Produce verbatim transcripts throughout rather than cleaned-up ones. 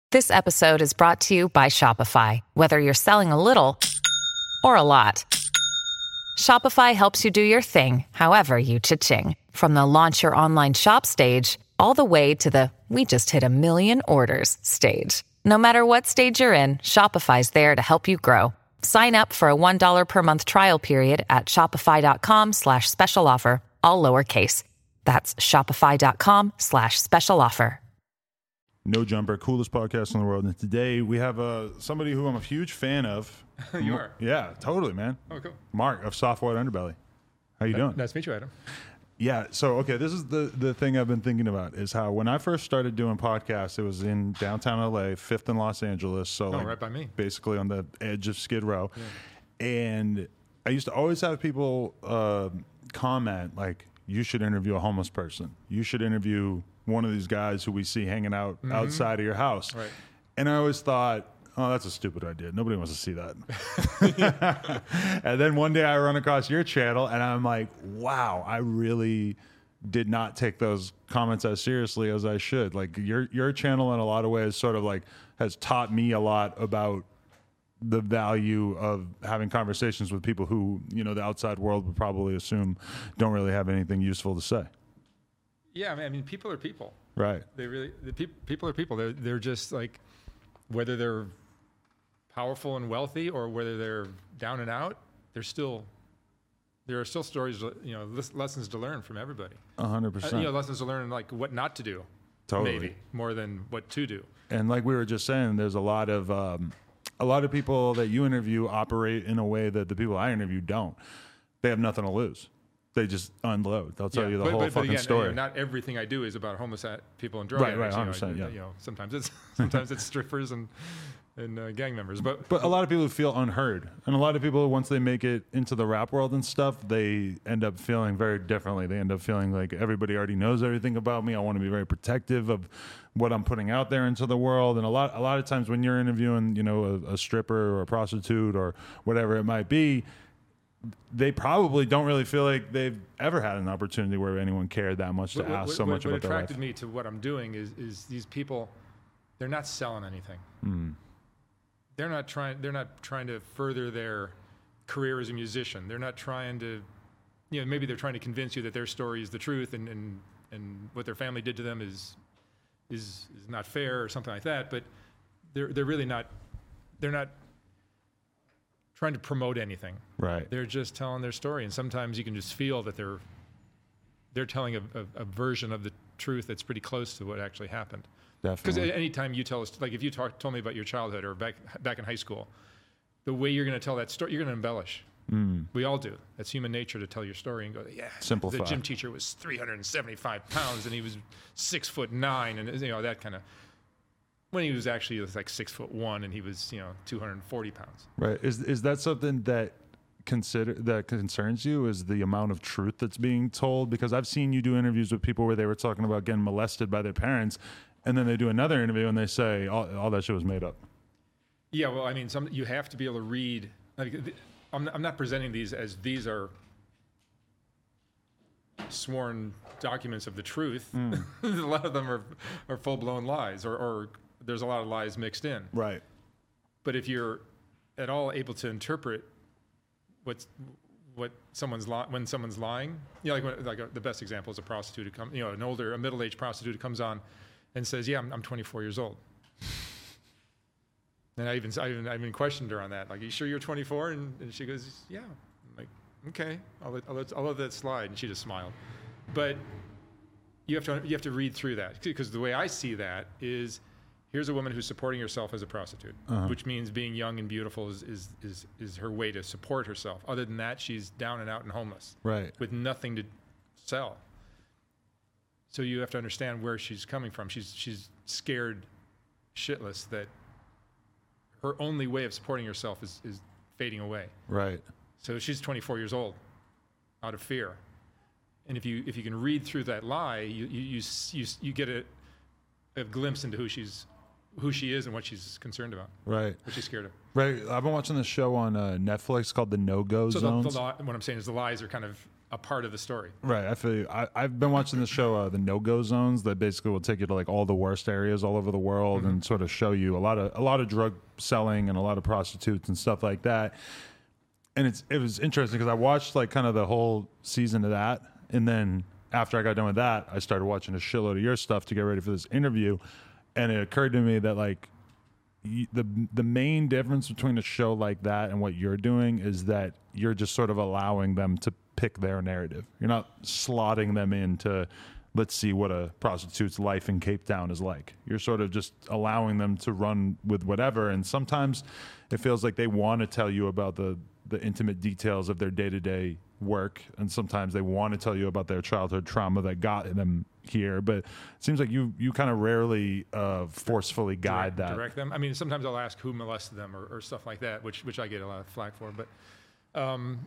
This episode is brought to you by Shopify. Whether you're selling a little or a lot, Shopify helps you do your thing, however you cha-ching. From the launch your online shop stage, all the way to the we just hit a million orders stage. No matter what stage you're in, Shopify's there to help you grow. Sign up for a one dollar per month trial period at shopify.com slash special offer, all lowercase. That's shopify.com slash special offer. No Jumper, coolest podcast in the world. And today we have uh, somebody who I'm a huge fan of. You are? Yeah, totally, man. Oh, cool. Mark of Soft White Underbelly. How you doing? Nice to meet you, Adam. Yeah, so, okay, this is the, the thing I've been thinking about is how when I first started doing podcasts, it was in downtown L A, fifth and Los Angeles. So, Oh, like, right by me. basically on the edge of Skid Row. Yeah. And I used to always have people uh, comment, like, you should interview a homeless person. You should interview one of these guys who we see hanging out mm-hmm. outside of your house. Right. And I always thought, oh, that's a stupid idea. Nobody wants to see that. And then one day I run across your channel and I'm like, wow, I really did not take those comments as seriously as I should. Like your your channel in a lot of ways sort of like has taught me a lot about the value of having conversations with people who, you know, the outside world would probably assume don't really have anything useful to say. Yeah, I mean, I mean people are people. Right. They really, the pe- people are people. They're, they're just like, whether they're powerful and wealthy or whether they're down and out, they're still, there are still stories, you know, lessons to learn from everybody. A hundred percent. You know, lessons to learn, like what not to do. Totally. Maybe more than what to do. And like we were just saying, there's a lot of, um, a lot of people that you interview operate in a way that the people I interview don't. They have nothing to lose. They just unload. They'll tell yeah, you the but, whole but, fucking but again, story. You know, not everything I do is about homeless people and drug right, right, addicts. one hundred percent, you know, yeah. you know, sometimes it's sometimes it's strippers and and uh, gang members. But but a lot of people feel unheard, and a lot of people once they make it into the rap world and stuff, they end up feeling very differently. They end up feeling like everybody already knows everything about me. I want to be very protective of what I'm putting out there into the world. And a lot a lot of times when you're interviewing, you know, a, a stripper or a prostitute or whatever it might be, they probably don't really feel like they've ever had an opportunity where anyone cared that much to what, ask what, so what, much what about their life. What attracted me to what I'm doing is is these people, they're not selling anything. Mm. They're not trying. They're not trying to further their career as a musician. They're not trying to, you know, maybe they're trying to convince you that their story is the truth and and, and what their family did to them is is is not fair or something like that. But they're they're really not. They're not trying to promote anything. Right. They're just telling their story, and sometimes you can just feel that they're they're telling a, a, a version of the truth that's pretty close to what actually happened. Definitely. Because anytime you tell us, like if you talk, told me about your childhood or back back in high school, the way you're going to tell that story, you're going to embellish. Mm. We all do. That's human nature to tell your story and go, yeah, simplify. The gym teacher was three hundred seventy-five pounds and he was six foot nine, and you know that kind of. When he was actually like six foot one and he was, you know, two hundred forty pounds. Right. Is is that something that consider that concerns you? Is the amount of truth that's being told? Because I've seen you do interviews with people where they were talking about getting molested by their parents, and then they do another interview and they say all, all that shit was made up. Yeah. Well, I mean, some you have to be able to read. Like, I'm I'm not presenting these as these are sworn documents of the truth. Mm. A lot of them are are full blown lies, or or there's a lot of lies mixed in. Right. But if you're at all able to interpret what's what someone's li- when someone's lying, you know, like when, like a, the best example is a prostitute who comes, you know, an older, a middle-aged prostitute who comes on and says, "Yeah, I'm, I'm twenty-four years old." And I even I even I even questioned her on that. Like, "Are you sure you're twenty-four?" And, and she goes, "Yeah." I'm like, "Okay, I'll let, I'll let I'll let that slide." And she just smiled. But you have to you have to read through that, because the way I see that is, here's a woman who's supporting herself as a prostitute, uh-huh. which means being young and beautiful is, is is is her way to support herself. Other than that, she's down and out and homeless, right, with nothing to sell. So you have to understand where she's coming from. She's she's scared shitless that her only way of supporting herself is, is fading away. Right. So she's twenty-four years old, out of fear. And if you if you can read through that lie, you you you you, you get a, a glimpse into who she's who she is and what she's concerned about. Right. What she's scared of. Right. I've been watching this show on uh, Netflix called The No-Go so Zones. The, the, what I'm saying is the lies are kind of a part of the story. Right. I feel you. I, I've been watching the show, uh, the No-Go Zones, that basically will take you to like all the worst areas all over the world mm-hmm. and sort of show you a lot of a lot of drug selling and a lot of prostitutes and stuff like that. And it's it was interesting because I watched like kind of the whole season of that, and then after I got done with that, I started watching a shitload of your stuff to get ready for this interview, and it occurred to me that like y- the the main difference between a show like that and what you're doing is that you're just sort of allowing them to pick their narrative. You're not slotting them into, let's see what a prostitute's life in Cape Town is like. You're sort of just allowing them to run with whatever. And sometimes it feels like they want to tell you about the, the intimate details of their day-to-day work. And sometimes they want to tell you about their childhood trauma that got them here. But it seems like you, you kind of rarely uh, forcefully guide direct, that. Direct them. I mean, sometimes I'll ask who molested them or, or stuff like that, which, which I get a lot of flack for. But, um,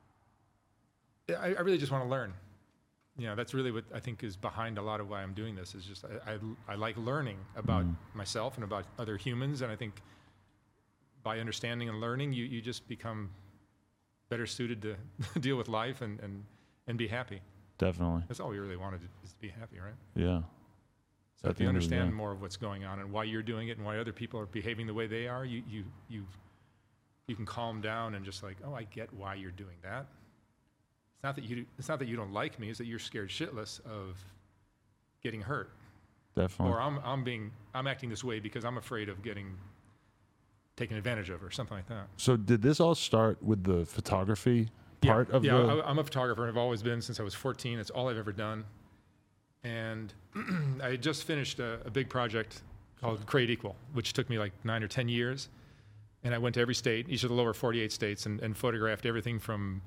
I, I really just want to learn. You know, that's really what I think is behind a lot of why I'm doing this is just I, I, I like learning about mm. myself and about other humans. And I think by understanding and learning, you, you just become better suited to deal with life and, and, and be happy. Definitely. That's all we really wanted is to be happy, right? Yeah. So if you understand more of what's going on and why you're doing it and why other people are behaving the way they are, you, you, you, you can calm down and just like, oh, I get why you're doing that. It's not that you. It's not that you don't like me. It's that you're scared shitless of getting hurt. Definitely. Or I'm. I'm being. I'm acting this way because I'm afraid of getting taken advantage of, or something like that. So did this all start with the photography part yeah, of yeah, the? Yeah, I'm a photographer. I've always been since I was fourteen. It's all I've ever done. And I had just finished a, a big project called Create Equal, which took me like nine or ten years. And I went to every state, each of the lower forty-eight states, and, and photographed everything from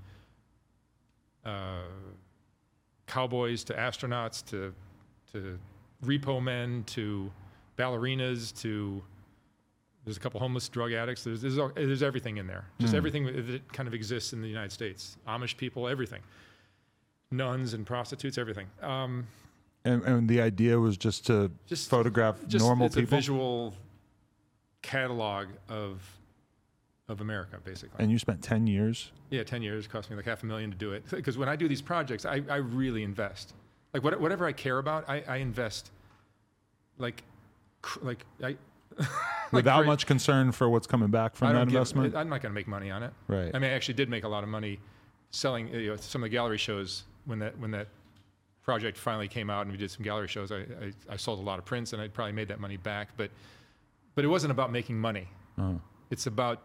Uh, cowboys to astronauts to to repo men to ballerinas to there's a couple homeless drug addicts. There's there's, there's everything in there. Just mm. everything that kind of exists in the United States. Amish people, everything. Nuns and prostitutes, everything. Um, and, and the idea was just to just photograph just, normal it's people. It's a visual catalog of. of America, basically. And you spent ten years? Yeah, ten years. It cost me like half a million to do it. Because when I do these projects, I, I really invest. Like what, whatever I care about, I, I invest. Like, like I. like Without great, much concern for what's coming back from that investment? Give, I'm not going to make money on it. Right. I mean, I actually did make a lot of money selling you know, some of the gallery shows when that when that project finally came out and we did some gallery shows. I, I, I sold a lot of prints and I probably made that money back. But, but it wasn't about making money. Uh-huh. It's about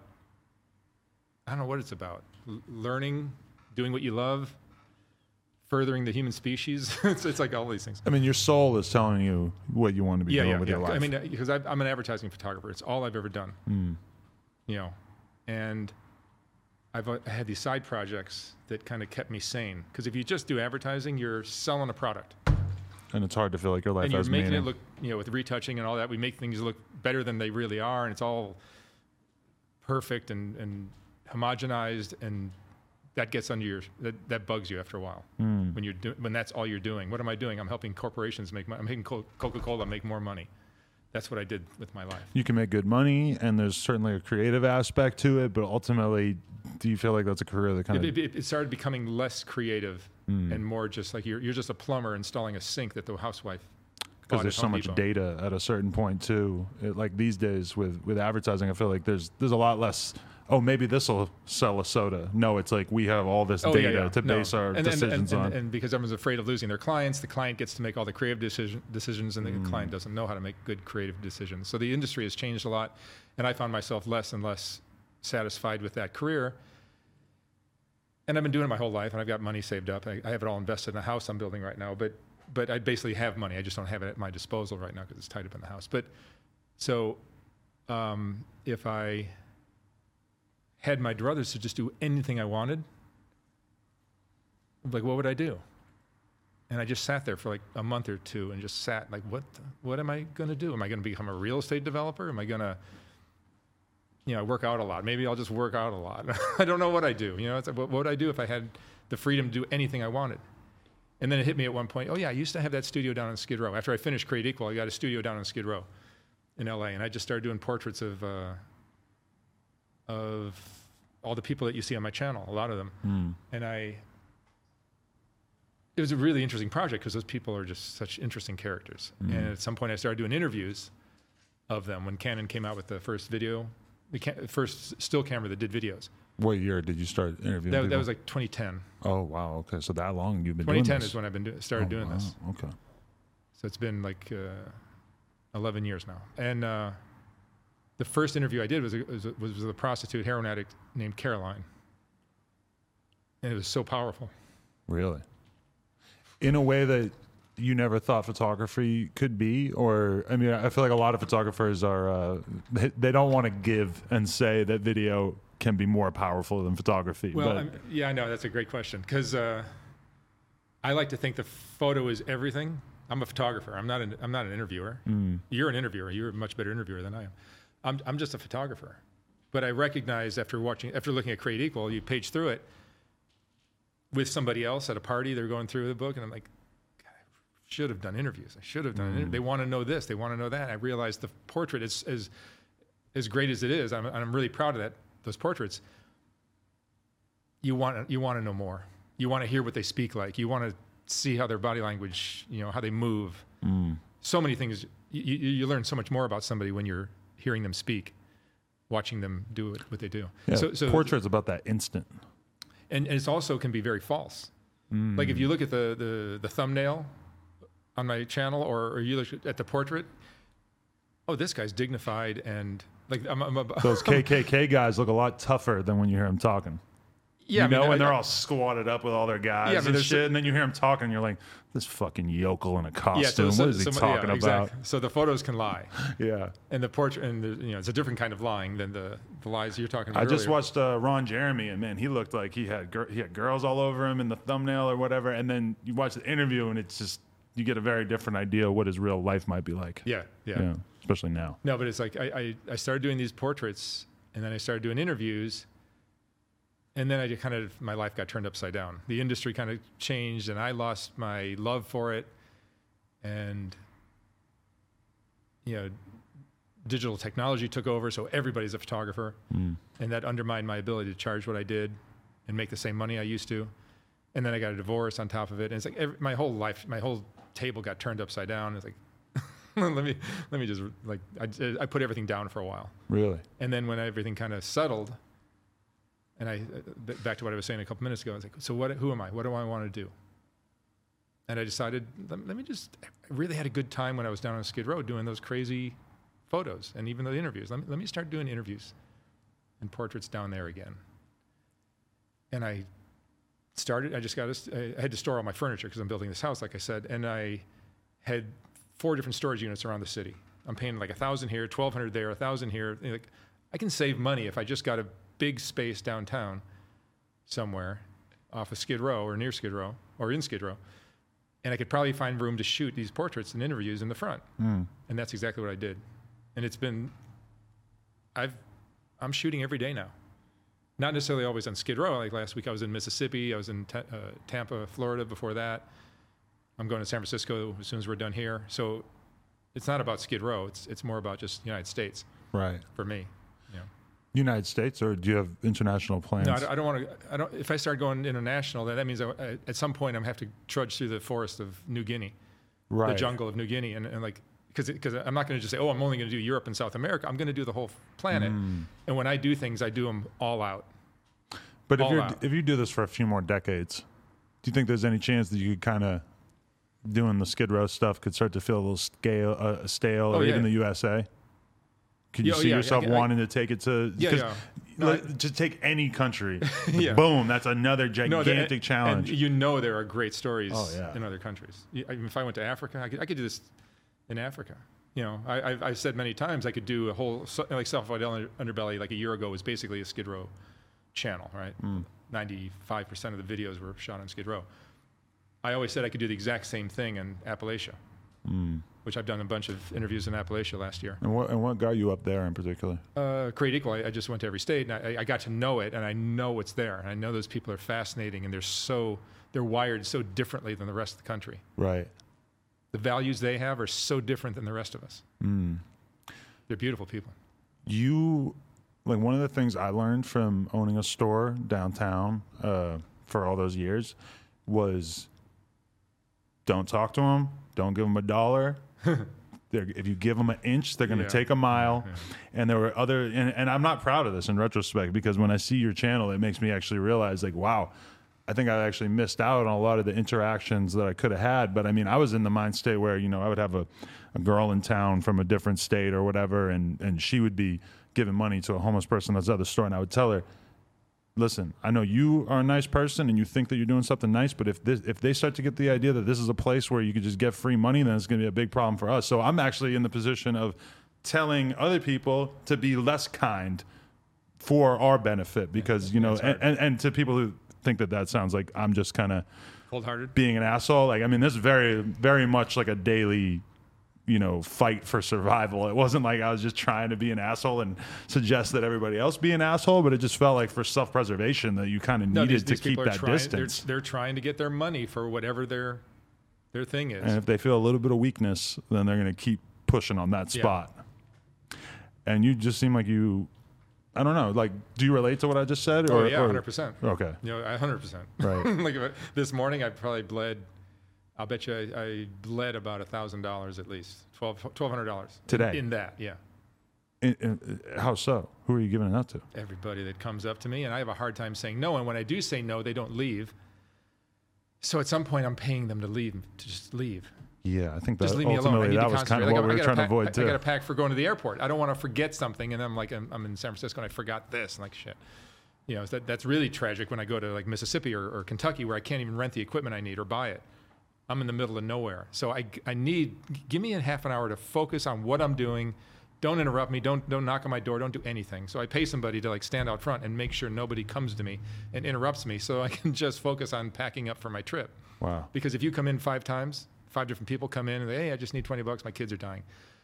I don't know what it's about. L- learning, doing what you love, furthering the human species. it's, it's like all these things. I mean, your soul is telling you what you want to be yeah, doing yeah, with yeah. your life. I mean, because I'm an advertising photographer. It's all I've ever done. Mm. You know, and I've uh, had these side projects that kind of kept me sane. Because if you just do advertising, you're selling a product. And it's hard to feel like your life and you're has making meaning. it look, you know, with retouching and all that, we make things look better than they really are, and it's all perfect and, and homogenized, and that gets under your that, that bugs you after a while mm. when you're do, when that's all you're doing. What am I doing? I'm helping corporations make money. I'm making Coca-Cola make more money. That's what I did with my life. You can make good money, and there's certainly a creative aspect to it, but ultimately, do you feel like that's a career that kind it, of it, it started becoming less creative mm. and more just like you're you're just a plumber installing a sink that the housewife. Because there's so Home much Depot. data at a certain point too. It, like these days with, with advertising, I feel like there's there's a lot less. Oh, maybe this will sell a soda. No, it's like we have all this oh, data yeah, yeah. to no. base our and, decisions and, and, on. And, and because everyone's afraid of losing their clients, the client gets to make all the creative decision, decisions, and the mm. client doesn't know how to make good creative decisions. So the industry has changed a lot, and I found myself less and less satisfied with that career. And I've been doing it my whole life, and I've got money saved up. I, I have it all invested in a house I'm building right now, but but I basically have money. I just don't have it at my disposal right now because it's tied up in the house. But so um, if I had my druthers to just do anything I wanted, like what would I do? And I just sat there for like a month or two and just sat like, what the, what am I going to do? Am I going to become a real estate developer? Am I going to, you know, work out a lot? Maybe I'll just work out a lot. I don't know what I do. You know, it's like, what, what would I do if I had the freedom to do anything I wanted? And then it hit me at one point, oh yeah, I used to have that studio down on Skid Row. After I finished Create Equal, I got a studio down on Skid Row in L A, and I just started doing portraits of uh, of all the people that you see on my channel, a lot of them. Mm. And I it was a really interesting project because those people are just such interesting characters. Mm. And at some point I started doing interviews of them when Canon came out with the first video, the ca- first still camera that did videos. What year did you start interviewing That, people? that was like twenty ten. Oh, wow. Okay. So that long you've been twenty ten doing this? is when I've been do- started oh, doing wow. this. Okay. So it's been like uh, eleven years now. And uh, the first interview I did was, a, was, a, was with a prostitute heroin addict named Caroline. And it was so powerful. Really? In a way that you never thought photography could be? Or, I mean, I feel like a lot of photographers are, uh, they, they don't want to give and say that video can be more powerful than photography. Well, but I'm, yeah, I know. That's a great question. Because uh, I like to think the photo is everything. I'm a photographer. I'm not an, I'm not an interviewer. Mm. You're an interviewer. You're a much better interviewer than I am. I'm, I'm just a photographer. But I recognize after watching, after looking at Create Equal, you page through it with somebody else at a party. They're going through the book, and I'm like, God, I should have done interviews. I should have done. Mm. Inter- they want to know this. They want to know that. I realized the portrait is as as great as it is. I'm, I'm really proud of that. Those portraits. You want you want to know more. You want to hear what they speak like. You want to see how their body language, you know, how they move. Mm. So many things. You, you, you learn so much more about somebody when you're hearing them speak, watching them do it, what they do. Yeah, so, so portrait's about that instant. And, and it's also can be very false. Mm. Like if you look at the, the, the thumbnail on my channel, or, or you look at the portrait, oh, this guy's dignified and like I'm, I'm a, those K K K guys look a lot tougher than when you hear them talking. Yeah, you I mean, know, when I, they're all squatted up with all their guys yeah, and shit, so, and then you hear them talking, and you're like, this fucking yokel in a costume. Yeah, so, so, what is he so, talking yeah, about? Exactly. So the photos can lie. Yeah. And the portrait, and the, you know, it's a different kind of lying than the, the lies you're talking about. I earlier. just watched uh, Ron Jeremy, and man, he looked like he had gir- he had girls all over him in the thumbnail or whatever. And then you watch the interview, and it's just you get a very different idea of what his real life might be like. Yeah, yeah. yeah especially now. No, but it's like I, I, I started doing these portraits, and then I started doing interviews. And then I just kind of, my life got turned upside down. The industry kind of changed, and I lost my love for it. And, you know, digital technology took over, so everybody's a photographer. Mm. And that undermined my ability to charge what I did and make the same money I used to. And then I got a divorce on top of it. And it's like every, my whole life, my whole table got turned upside down. It's like, let me, let me just, like, I, I put everything down for a while. Really? And then when everything kind of settled, and I, back to what I was saying a couple minutes ago, I was like, so what, who am I? What do I want to do? And I decided, let, let me just, I really had a good time when I was down on Skid Row doing those crazy photos and even the interviews. Let me, let me start doing interviews and portraits down there again. And I started, I just got, a, I had to store all my furniture because I'm building this house, like I said, and I had four different storage units around the city. I'm paying like a thousand here, twelve hundred there, a thousand here. Like, I can save money if I just got a big space downtown somewhere off of Skid Row or near Skid Row or in Skid Row. And I could probably find room to shoot these portraits and interviews in the front. Mm. And that's exactly what I did. And it's been, I've, I'm shooting every day now. Not necessarily always on Skid Row. Like last week I was in Mississippi. I was in ta- uh, Tampa, Florida before that. I'm going to San Francisco as soon as we're done here. So it's not about Skid Row. It's, it's more about just the United States. Right. For me. Yeah. United States, or do you have international plans? No, I, I don't want to. I don't. If I start going international, then that means I, I, at some point I'm have to trudge through the forest of New Guinea, right. the jungle of New Guinea, and, and like because because I'm not going to just say, oh, I'm only going to do Europe and South America. I'm going to do the whole planet, mm. and when I do things, I do them all out. But all if you out. if you do this for a few more decades, do you think there's any chance that you could kind of doing the Skid Row stuff could start to feel a little scale, uh, stale, oh, or yeah. even the U S A? Could you yeah, see yeah, yourself I, I, wanting to take it to? Yeah, yeah. No, like, I, to take any country, yeah. boom, that's another gigantic no, and, challenge. And you know there are great stories oh, yeah. in other countries. I mean, if I went to Africa, I could, I could do this in Africa. You know, I, I've, I've said many times I could do a whole like Self-Fight Underbelly. Like a year ago was basically a Skid Row channel, right? Mm. ninety-five percent of the videos were shot on Skid Row. I always said I could do the exact same thing in Appalachia. Mm. Which I've done a bunch of interviews in Appalachia last year. And what and what got you up there in particular? Uh, Create Equal. I, I just went to every state, and I, I got to know it, and I know what's there. And I know those people are fascinating, and they're so they're wired so differently than the rest of the country. Right. The values they have are so different than the rest of us. Mm. They're beautiful people. You, like one of the things I learned from owning a store downtown uh, for all those years was don't talk to them. Don't give them a dollar. They're, if you give them an inch, they're going to Yeah. take a mile. Yeah. And there were other, and, and I'm not proud of this in retrospect, because when I see your channel, it makes me actually realize, like, wow, I think I actually missed out on a lot of the interactions that I could have had. But I mean, I was in the mind state where, you know, I would have a, a girl in town from a different state or whatever, and, and she would be giving money to a homeless person that's at the store. And I would tell her, listen, I know you are a nice person and you think that you're doing something nice, but if this, if they start to get the idea that this is a place where you could just get free money, then it's going to be a big problem for us. So I'm actually in the position of telling other people to be less kind for our benefit, because, you know, and, and, and to people who think that that sounds like I'm just kind of Cold-hearted. being an asshole. Like, I mean, this is very, very much like a daily, you know, fight for survival. It wasn't like I was just trying to be an asshole and suggest that everybody else be an asshole, but it just felt like for self-preservation that you kind of No, needed these, these to keep people are that trying, distance. They're, they're trying to get their money for whatever their their thing is. And if they feel a little bit of weakness, then they're going to keep pushing on that Yeah. spot. And you just seem like you, I don't know, like, do you relate to what I just said? Oh or, yeah, or- one hundred percent. Okay. You know, one hundred percent. Right. Like if I- this morning, I probably bled. I'll bet you I, I bled about a thousand dollars at least, twelve twelve hundred dollars Today? In that, yeah. In- in- how so? Who are you giving it out to? Everybody that comes up to me, and I have a hard time saying no. And when I do say no, they don't leave. So at some point, I'm paying them to leave, to just leave. Yeah, I think that Just leave me alone. I ultimately need to that was kind concentrate. of I what got- we I were got a trying to pack- avoid I, too. I got a pack for going to the airport. I don't want to forget something, and I'm like, I'm, I'm in San Francisco, and I forgot this, and like shit. You know, that that's really tragic when I go to like Mississippi or, or Kentucky, where I can't even rent the equipment I need or buy it. I'm in the middle of nowhere, so I I need give me a half an hour to focus on what I'm doing. Don't interrupt me. Don't don't knock on my door. Don't do anything. So I pay somebody to like stand out front and make sure nobody comes to me and interrupts me, so I can just focus on packing up for my trip. Wow. Because if you come in five times, five different people come in and they, hey, I just need twenty bucks. My kids are dying.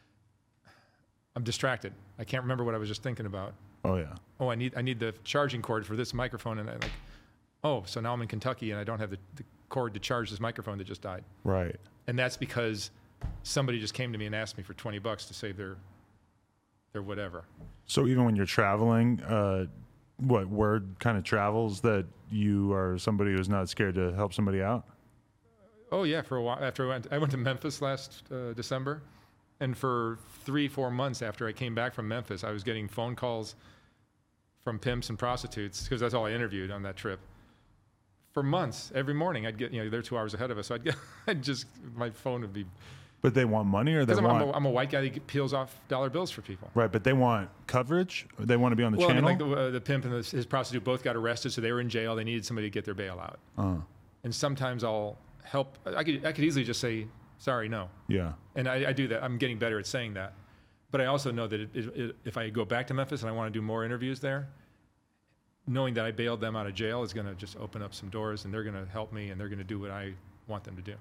I'm distracted. I can't remember what I was just thinking about. Oh yeah. Oh, I need I need the charging cord for this microphone, and I like, oh, so now I'm in Kentucky and I don't have the, the cord to charge this microphone that just died. Right. And that's because somebody just came to me and asked me for twenty bucks to save their their whatever. So even when you're traveling, uh, what word kind of travels that you are somebody who's not scared to help somebody out? Oh yeah, for a while after I went, I went to Memphis last uh, December, and for three, four months after I came back from Memphis, I was getting phone calls from pimps and prostitutes, because that's all I interviewed on that trip. For months, every morning, I'd get, you know, they're two hours ahead of us, so I'd get, I'd just, my phone would be, But they want money, or they because I'm, want I'm, a, I'm a white guy that peels off dollar bills for people. right? But they want coverage. They want to be on the Well, I mean, channel. like the, uh, the pimp and the, his prostitute both got arrested, so they were in jail. They needed somebody to get their bail out. uh, And sometimes I'll help. I could, I could easily just say, sorry, no. yeah. And I, I do that. I'm getting better at saying that. But I also know that it, it, it, if I go back to Memphis and I want to do more interviews there, knowing that I bailed them out of jail is going to just open up some doors, and they're going to help me, and they're going to do what I want them to do.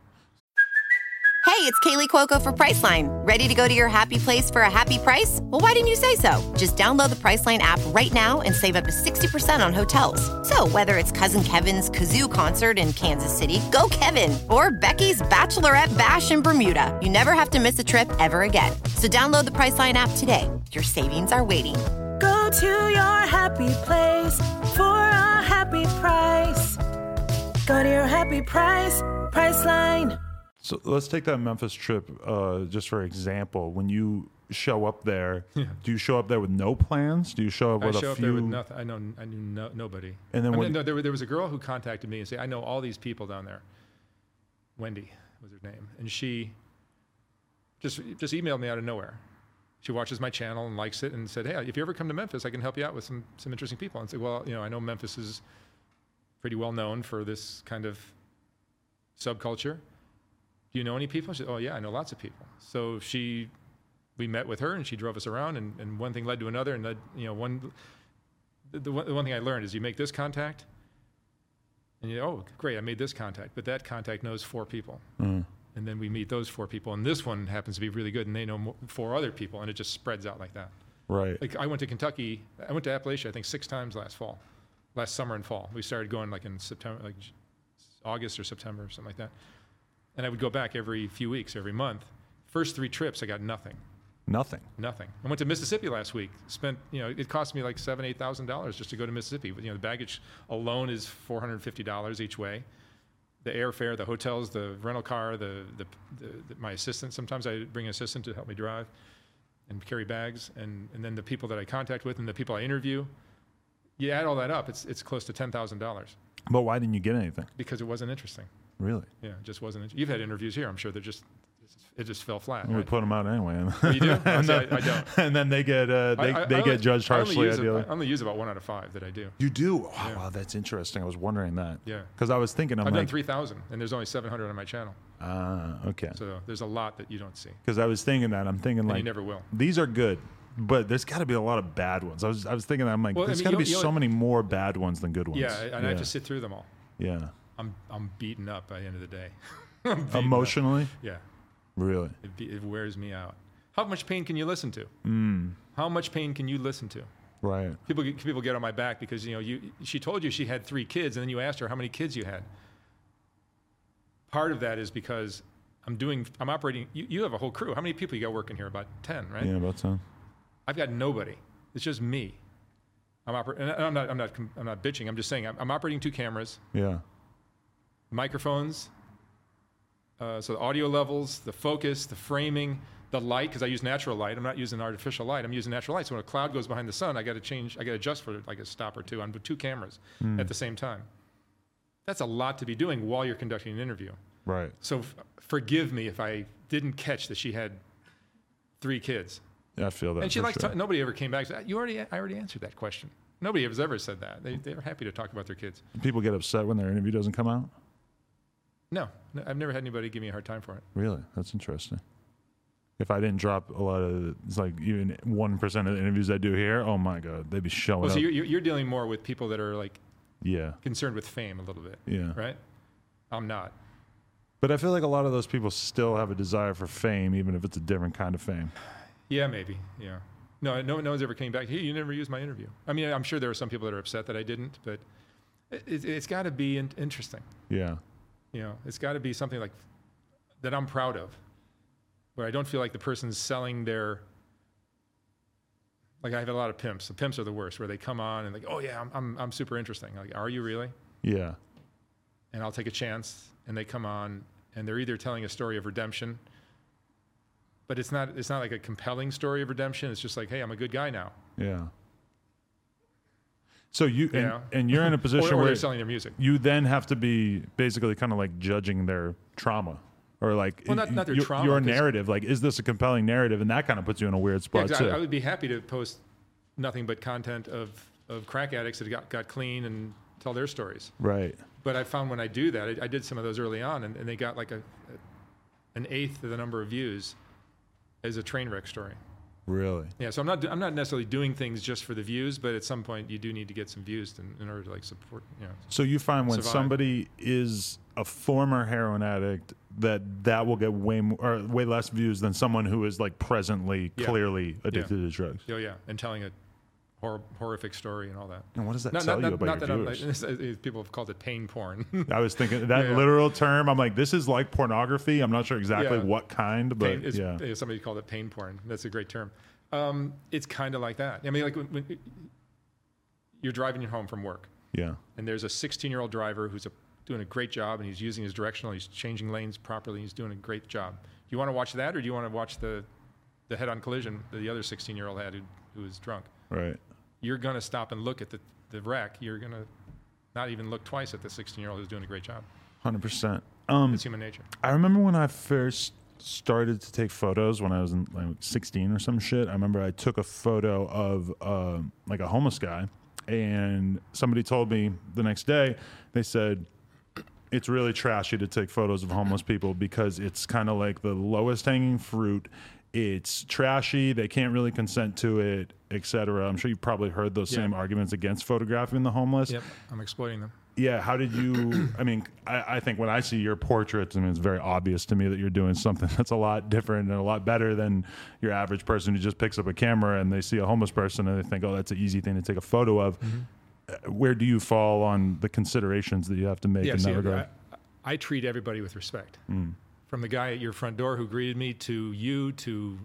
Hey, it's Kaylee Cuoco for Priceline. Ready to go to your happy place for a happy price? Well, why didn't you say so? Just download the Priceline app right now and save up to sixty percent on hotels. So whether it's Cousin Kevin's Kazoo Concert in Kansas City, go Kevin, or Becky's Bachelorette Bash in Bermuda, you never have to miss a trip ever again. So download the Priceline app today. Your savings are waiting. Go to your happy place for a happy price. Go to your happy price, Priceline. So let's take that Memphis trip uh, just for example. When you show up there, Yeah. do you show up there with no plans? Do you show up I with show a up few? there with nothing. I know. I knew no, nobody. And then I what- mean, no, there, there was a girl who contacted me and said, "I know all these people down there." Wendy was her name, and she just just emailed me out of nowhere. She watches my channel and likes it, and said, "Hey, if you ever come to Memphis, I can help you out with some some interesting people." And I said, "Well, you know, I know Memphis is pretty well known for this kind of subculture. Do you know any people?" She said, "Oh yeah, I know lots of people." So she, we met with her, and she drove us around, and, and one thing led to another, and led, you know, one, the, the, one, the one thing I learned is you make this contact, and you, oh, great, I made this contact, but that contact knows four people. Mm. And then we meet those four people, and this one happens to be really good, and they know mo- four other people, and it just spreads out like that. Right. Like I went to Kentucky, I went to Appalachia, I think six times last fall, last summer and fall. We started going like in September, like J- August or September or something like that. And I would go back every few weeks, every month. First three trips, I got nothing, Nothing. nothing. I went to Mississippi last week. Spent, you know, it cost me like seven, eight thousand dollars just to go to Mississippi. You know, the baggage alone is four hundred fifty dollars each way. the airfare, the hotels, the rental car, the, the, the, the my assistant. Sometimes I bring an assistant to help me drive and carry bags, and, and then the people that I contact with and the people I interview. You add all that up, it's it's close to ten thousand dollars. But why didn't you get anything? Because it wasn't interesting. Really? Yeah, it just wasn't. Int- You've had interviews here. I'm sure they're just it just fell flat. We right? put them out anyway. Oh, you do? and, Honestly, then, I, I don't. and then they get uh, they, I, I, they I get only, judged I only harshly. use Ideally, a, I only use about one out of five that I do. you do. Oh, Yeah. Wow, that's interesting. I was wondering that. Yeah. Because I was thinking, I'm I've like, done three thousand, and there's only seven hundred on my channel. ah, okay. So there's a lot that you don't see, Because I was thinking that I'm thinking and like you never will. these are good, but there's got to be a lot of bad ones. I was I was thinking that I'm like Well, I there's mean, got to you- be you- so many more bad ones than good ones. Yeah, and I have to sit through them all. Yeah. I'm I'm beaten up by the end of the day. I'm beaten up. Emotionally, Yeah, really. it, be, it wears me out. How much pain can you listen to? Mm, How much pain can you listen to? right. People get, people get on my back because you know you she told you she had three kids, and then you asked her how many kids you had. Part of that is because I'm doing I'm operating. You, you have a whole crew. How many people you got working here? About ten, right? Yeah, about so. I've got nobody. It's just me. I'm operating. I'm not. I'm not. I'm not bitching. I'm just saying. I'm, I'm operating two cameras, Yeah. microphones. Uh, so the audio levels, the focus, the framing, the light, because I use natural light. I'm not using artificial light. I'm using natural light. So when a cloud goes behind the sun, I got to change. I got to adjust for like a stop or two on two cameras Mm. at the same time. That's a lot to be doing while you're conducting an interview. Right. So f- forgive me if I didn't catch that she had three kids. Yeah, I feel that. And she for likes. sure. To, nobody ever came back and said, "You already. I already answered that question." Nobody has ever said that. They they're happy to talk about their kids. People get upset when their interview doesn't come out. No, no, I've never had anybody give me a hard time for it. Really, that's interesting. If I didn't drop a lot of, it's like even one percent of the interviews I do here, oh my god, they'd be showing Well, up. so you're, you're dealing more with people that are like yeah, concerned with fame a little bit, yeah. right? I'm not. But I feel like a lot of those people still have a desire for fame, even if it's a different kind of fame. Yeah, maybe. Yeah. No, no, no one's ever came back. Hey, you never used my interview. I mean, I'm sure there are some people that are upset that I didn't, but it, it's got to be in, interesting. Yeah, You know, it's got to be something like that I'm proud of, where I don't feel like the person's selling their. Like I have a lot of pimps. The pimps are the worst, where they come on and like, oh yeah, I'm I'm, I'm super interesting. Like, are you really? yeah, And I'll take a chance, and they come on, and they're either telling a story of redemption, but it's not it's not like a compelling story of redemption. It's just like, hey, I'm a good guy now. yeah. So you and, Yeah. and you're in a position or, or where they're selling their music. you then have to be basically kind of like judging their trauma. Or like Well, not- not their your, trauma, your 'cause- narrative. Like, is this a compelling narrative? And that kind of puts you in a weird Yeah, spot 'cause too. I, I would be happy to post nothing but content of, of crack addicts that got, got clean and tell their stories. right. But I found when I do that, I, I did some of those early on, and, and they got like a, a an eighth of the number of views as a train wreck story. Really. Yeah, so I'm not I'm not necessarily doing things just for the views, but at some point you do need to get some views in, in order to like support. You know. So you find when Survive. somebody is a former heroin addict that that will get way more, or way less views than someone who is like presently Yeah. clearly addicted to drugs. Oh yeah, and telling a hor- horrific story and all that. And what does that Not, tell not, you not, about not your that I'm viewers? like, this- people have called it pain porn. I was thinking that Yeah, yeah. literal term. I'm like, this is like pornography. I'm not sure exactly Yeah. what kind, but pain, it's, yeah, uh, somebody called it pain porn. That's a great term. Um, it's kind of like that. I mean, like when, when you're driving you home from work, yeah, and there's a sixteen-year-old driver who's a, doing a great job, and he's using his directional, he's changing lanes properly, he's doing a great job. You want to watch that, or do you want to watch the, the head-on collision that the other sixteen-year-old had who, who was drunk? right. You're going to stop and look at the, the wreck. You're going to not even look twice at the sixteen-year-old who's doing a great job. Hundred percent. Um, It's human nature. I remember when I first started to take photos when I was in like sixteen or some shit. I remember I took a photo of uh, like a homeless guy, and somebody told me the next day, they said, it's really trashy to take photos of homeless people because it's kind of like the lowest hanging fruit. It's trashy. They can't really consent to it, et cetera. I'm sure you've probably heard those Yeah. same arguments against photographing the homeless. Yep, I'm exploiting them. Yeah, how did you? I mean, I, I think when I see your portraits, I mean, it's very obvious to me that you're doing something that's a lot different and a lot better than your average person who just picks up a camera and they see a homeless person and they think, oh, that's an easy thing to take a photo of. Mm-hmm. Uh, Where do you fall on the considerations that you have to make in see, that regard? I, I treat everybody with respect. Mm. From the guy at your front door who greeted me, to you, to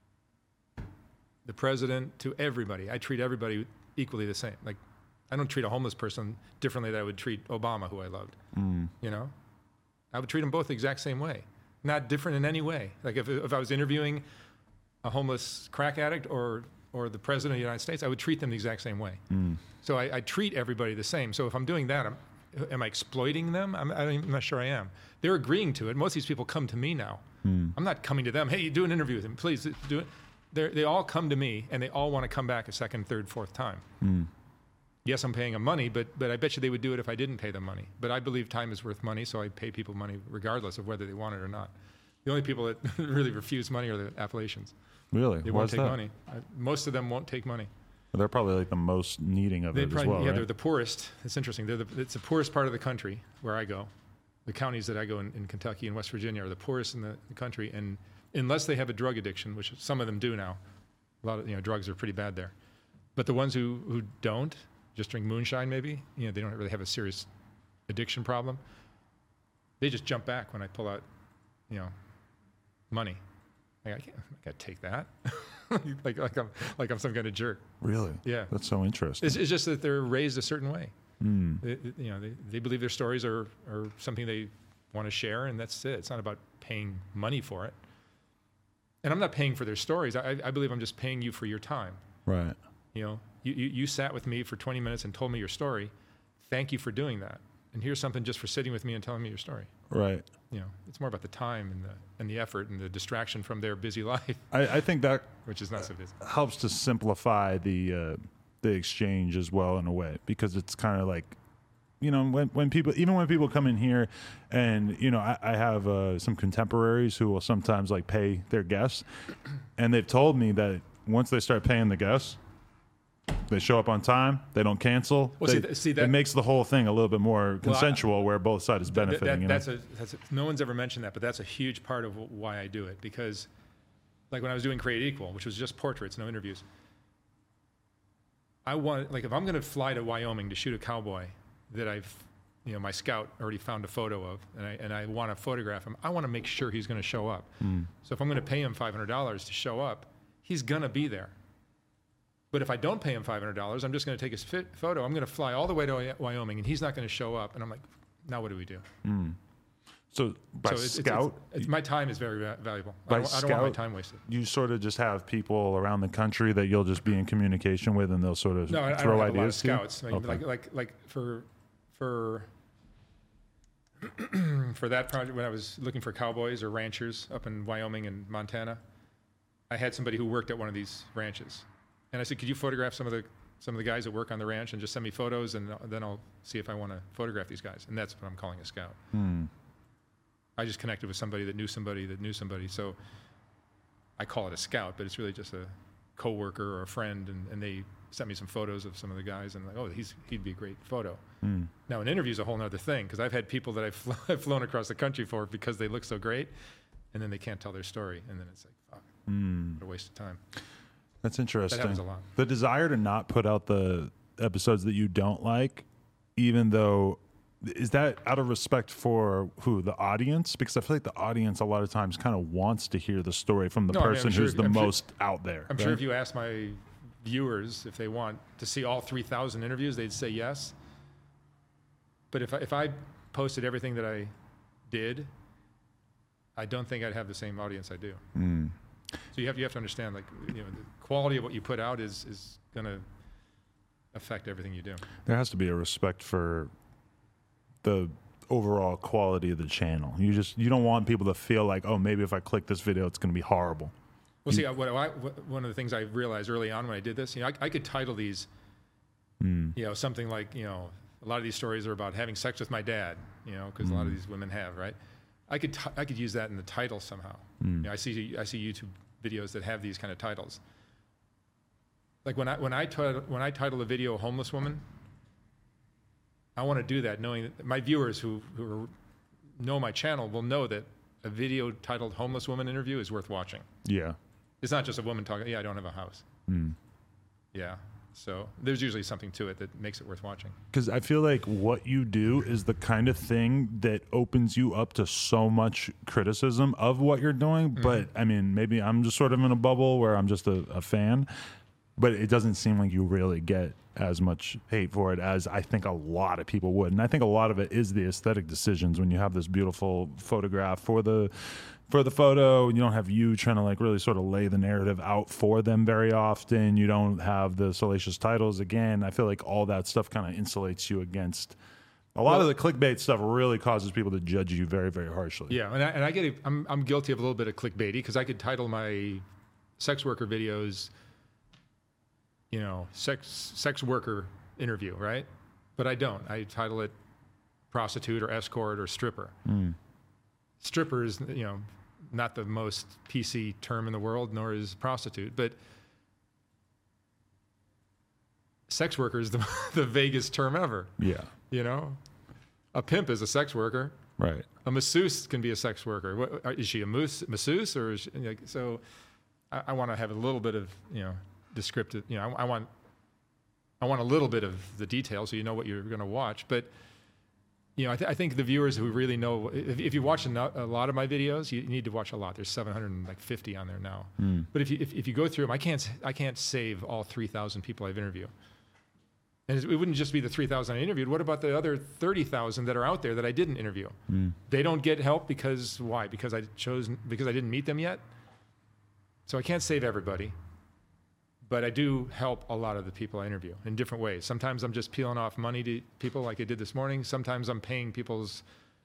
the president, to everybody. I treat everybody equally the same. Like, I don't treat a homeless person differently than I would treat Obama, who I loved. Mm. You know, I would treat them both the exact same way, not different in any way. Like if, if I was interviewing a homeless crack addict or or the president of the United States, I would treat them the exact same way. Mm. So I, I treat everybody the same. So if I'm doing that, I'm, am I exploiting them? I'm, I'm not sure I am. They're agreeing to it. Most of these people come to me now. Mm. I'm not coming to them. Hey, do an interview with them, please do it. They're, they all come to me, and they all want to come back a second, third, fourth time. Mm. Yes, I'm paying them money, but but I bet you they would do it if I didn't pay them money. But I believe time is worth money, so I pay people money regardless of whether they want it or not. The only people that really refuse money are the Appalachians. Really? They Why won't is take that? money. Most of them won't take money. They're probably like the most needing of they it probably, as well, Yeah, right? they're the poorest. It's interesting. They're the, it's the poorest part of the country where I go. The counties that I go in, in Kentucky and West Virginia are the poorest in the, the country, and unless they have a drug addiction, which some of them do now, a lot of you know drugs are pretty bad there. But the ones who, who don't, just drink moonshine maybe, you know, they don't really have a serious addiction problem. They just jump back when I pull out, you know, money. Like, I can't, I can't take that. like like I'm like I'm some kind of jerk. Really? Yeah. That's so interesting. It's, it's just that they're raised a certain way. Mm. They, you know, they, they believe their stories are, are something they want to share, and that's it. It's not about paying money for it. And I'm not paying for their stories. I, I believe I'm just paying you for your time. Right. You know, you, you, you sat with me for twenty minutes and told me your story. Thank you for doing that. And here's something just for sitting with me and telling me your story. Right. You know, it's more about the time and the and the effort and the distraction from their busy life. I, I think that which is not so busy. helps to simplify the uh, the exchange as well in a way, because it's kind of like, you know, when when people even when people come in here, and you know, I, I have uh, some contemporaries who will sometimes like pay their guests, and they've told me that once they start paying the guests, they show up on time. They don't cancel. Well, they, see, th- see that it makes the whole thing a little bit more consensual, well, I, where both sides is benefiting. That, that, you that's know? a, that's a, no one's ever mentioned that, but that's a huge part of why I do it. Because, like when I was doing Create Equal, which was just portraits, no interviews. I want, like, if I'm going to fly to Wyoming to shoot a cowboy that I've, you know, my scout already found a photo of, and I and I want to photograph him, I want to make sure he's going to show up. Mm. So if I'm going to pay him five hundred dollars to show up, he's going to be there. But if I don't pay him five hundred dollars, I'm just going to take his fit photo. I'm going to fly all the way to Wyoming, and he's not going to show up. And I'm like, now what do we do? Mm. So by so it's, scout, it's, it's, it's, my time is very va- valuable. By I don't, scout, I don't want my time wasted. You sort of just have people around the country that you'll just be in communication with, and they'll sort of no, I, throw I don't have ideas a lot of scouts. to I you? mean, Okay. Like like like for for for that project, when I was looking for cowboys or ranchers up in Wyoming and Montana, I had somebody who worked at one of these ranches, and I said, "Could you photograph some of the some of the guys that work on the ranch and just send me photos, and then I'll see if I want to photograph these guys." And that's what I'm calling a scout. Hmm. I just connected with somebody that knew somebody that knew somebody, so I call it a scout, but it's really just a coworker or a friend, and, and they sent me some photos of some of the guys, and like, oh, he's he'd be a great photo. Mm. Now, an interview is a whole other thing, because I've had people that I've, fl- I've flown across the country for because they look so great, and then they can't tell their story, and then it's like, fuck, mm. what a waste of time. That's interesting. That happens a lot. The desire to not put out the episodes that you don't like, even though, is that out of respect for who, the audience? Because I feel like the audience a lot of times kind of wants to hear the story from the no, person I mean, sure, who's the I'm most sure, out there. I'm right? sure if you ask my viewers if they want to see all three thousand interviews, they'd say yes. But if I, if I posted everything that I did, I don't think I'd have the same audience I do. Mm. So you have you have to understand, like, you know, the quality of what you put out is is going to affect everything you do. There has to be a respect for the overall quality of the channel. You just you don't want people to feel like, oh, maybe if I click this video, it's going to be horrible. Well, see, what I, what, one of the things I realized early on when I did this, you know, I, I could title these, mm. you know, something like, you know, a lot of these stories are about having sex with my dad, you know, because mm. a lot of these women have, right? I could t- I could use that in the title somehow. Mm. You know, I see I see YouTube videos that have these kind of titles. Like when I when I title when I title a video "Homeless Woman," I want to do that knowing that my viewers who who are, know my channel will know that a video titled "Homeless Woman Interview" is worth watching. Yeah, it's not just a woman talking. Yeah, I don't have a house. Mm. Yeah. So there's usually something to it that makes it worth watching. Because I feel like what you do is the kind of thing that opens you up to so much criticism of what you're doing. Mm-hmm. But I mean, maybe I'm just sort of in a bubble where I'm just a, a fan. but it doesn't seem like you really get as much hate for it as I think a lot of people would. And I think a lot of it is the aesthetic decisions when you have this beautiful photograph for the for the photo. You don't have you trying to like really sort of lay the narrative out for them very often. You don't have the salacious titles. Again, I feel like all that stuff kind of insulates you against a lot well, of the clickbait stuff really causes people to judge you very, very harshly. Yeah, and I, and I get, I'm, I'm guilty of a little bit of clickbaity because I could title my sex worker videos, you know, sex sex worker interview, right? But I don't. I title it prostitute or escort or stripper. Mm. Stripper is, you know, not the most P C term in the world, nor is prostitute, but sex worker is the, the vaguest term ever. Yeah. You know, a pimp is a sex worker. Right. A masseuse can be a sex worker. What, is she a mousse, masseuse or is she, like, so I, I want to have a little bit of, you know, descriptive, you know, I, I want, I want a little bit of the detail so you know what you're going to watch. But, you know, I, th- I think the viewers who really know, if, if you watch a, no, a lot of my videos, you need to watch a lot. There's seven hundred fifty on there now. Mm. But if you, if, if you go through them, I can't, I can't save all three thousand people I've interviewed. And it wouldn't just be the three thousand I interviewed. What about the other thirty thousand that are out there that I didn't interview? Mm. They don't get help because why? Because I chose because I didn't meet them yet. So I can't save everybody, but I do help a lot of the people I interview in different ways. Sometimes I'm just peeling off money to people like I did this morning. Sometimes I'm paying people's,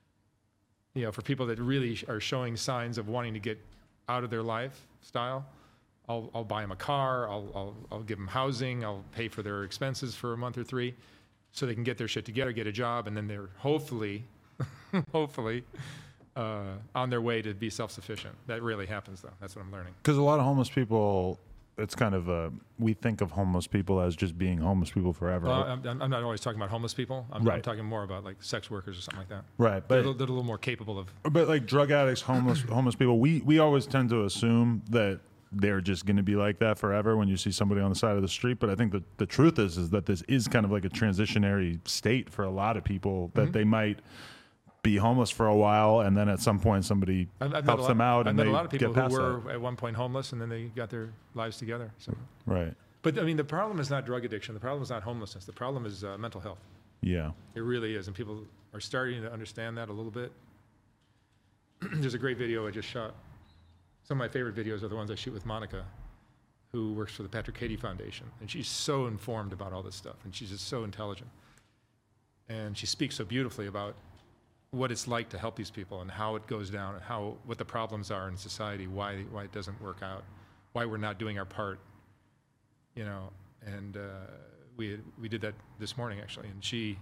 you know, for people that really are showing signs of wanting to get out of their lifestyle. I'll, I'll buy them a car, I'll, I'll, I'll give them housing, I'll pay for their expenses for a month or three so they can get their shit together, get a job, and then they're hopefully, hopefully uh, on their way to be self-sufficient. That really happens, though. That's what I'm learning. Because a lot of homeless people, it's kind of, a, we think of homeless people as just being homeless people forever. Well, I'm, I'm not always talking about homeless people. I'm, right. I'm talking more about like sex workers or something like that. Right. But they're, they're a little more capable of. But like drug addicts, homeless, homeless people, we, we always tend to assume that they're just going to be like that forever when you see somebody on the side of the street. But I think that the truth is, is that this is kind of like a transitionary state for a lot of people, that mm-hmm. they might be homeless for a while. And then at some point somebody I've, I've helps lot, them out I've and met they a lot of people get past who were that. at one point homeless and then they got their lives together. So. Right. But I mean, the problem is not drug addiction. The problem is not homelessness. The problem is uh, mental health. Yeah. It really is. And people are starting to understand that a little bit. There's a great video I just shot. Some of my favorite videos are the ones I shoot with Monica, who works for the Patrick Cady Foundation. And she's so informed about all this stuff. And she's just so intelligent. And she speaks so beautifully about what it's like to help these people and how it goes down and how, what the problems are in society, why, why it doesn't work out, why we're not doing our part, you know. And uh, we, had, we did that this morning, actually. And she,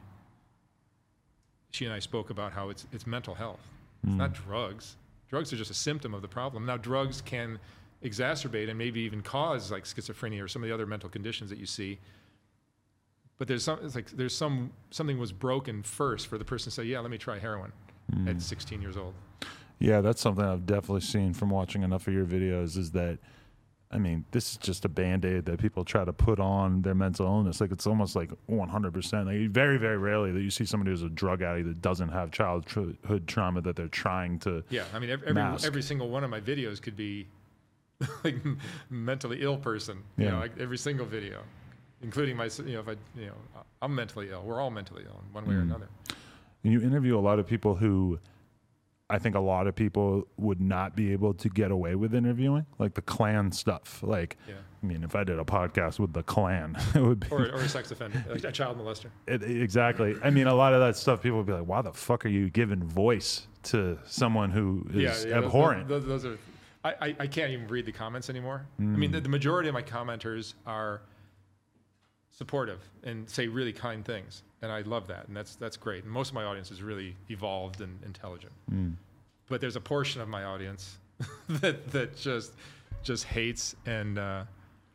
she and I spoke about how it's, it's mental health. It's mm. not drugs. Drugs are just a symptom of the problem. Now, drugs can exacerbate and maybe even cause like schizophrenia or some of the other mental conditions that you see. But there's some, it's like there's some, something was broken first for the person to say, yeah, let me try heroin mm. at sixteen years old. Yeah, that's something I've definitely seen from watching enough of your videos is that, I mean, this is just a Band-Aid that people try to put on their mental illness. Like it's almost like one hundred percent. Like very, very rarely that you see somebody who's a drug addict that doesn't have childhood trauma that they're trying to Yeah, I mean, every, mask. every single one of my videos could be like mentally ill person, you yeah. know, like every single video, including my, you know, if I, you know, I'm mentally ill. We're all mentally ill in one way mm. or another. And you interview a lot of people who I think a lot of people would not be able to get away with interviewing, like the Klan stuff. Like, yeah. I mean, if I did a podcast with the Klan, it would be. Or, or a sex offender, like a child molester. It, exactly. I mean, a lot of that stuff, people would be like, why the fuck are you giving voice to someone who is yeah, yeah, abhorrent? Those, those, those are. I, I, I can't even read the comments anymore. Mm. I mean, the, the majority of my commenters are supportive and say really kind things, and I love that, and that's that's great. And most of my audience is really evolved and intelligent. Mm. But there's a portion of my audience that that just just hates and uh,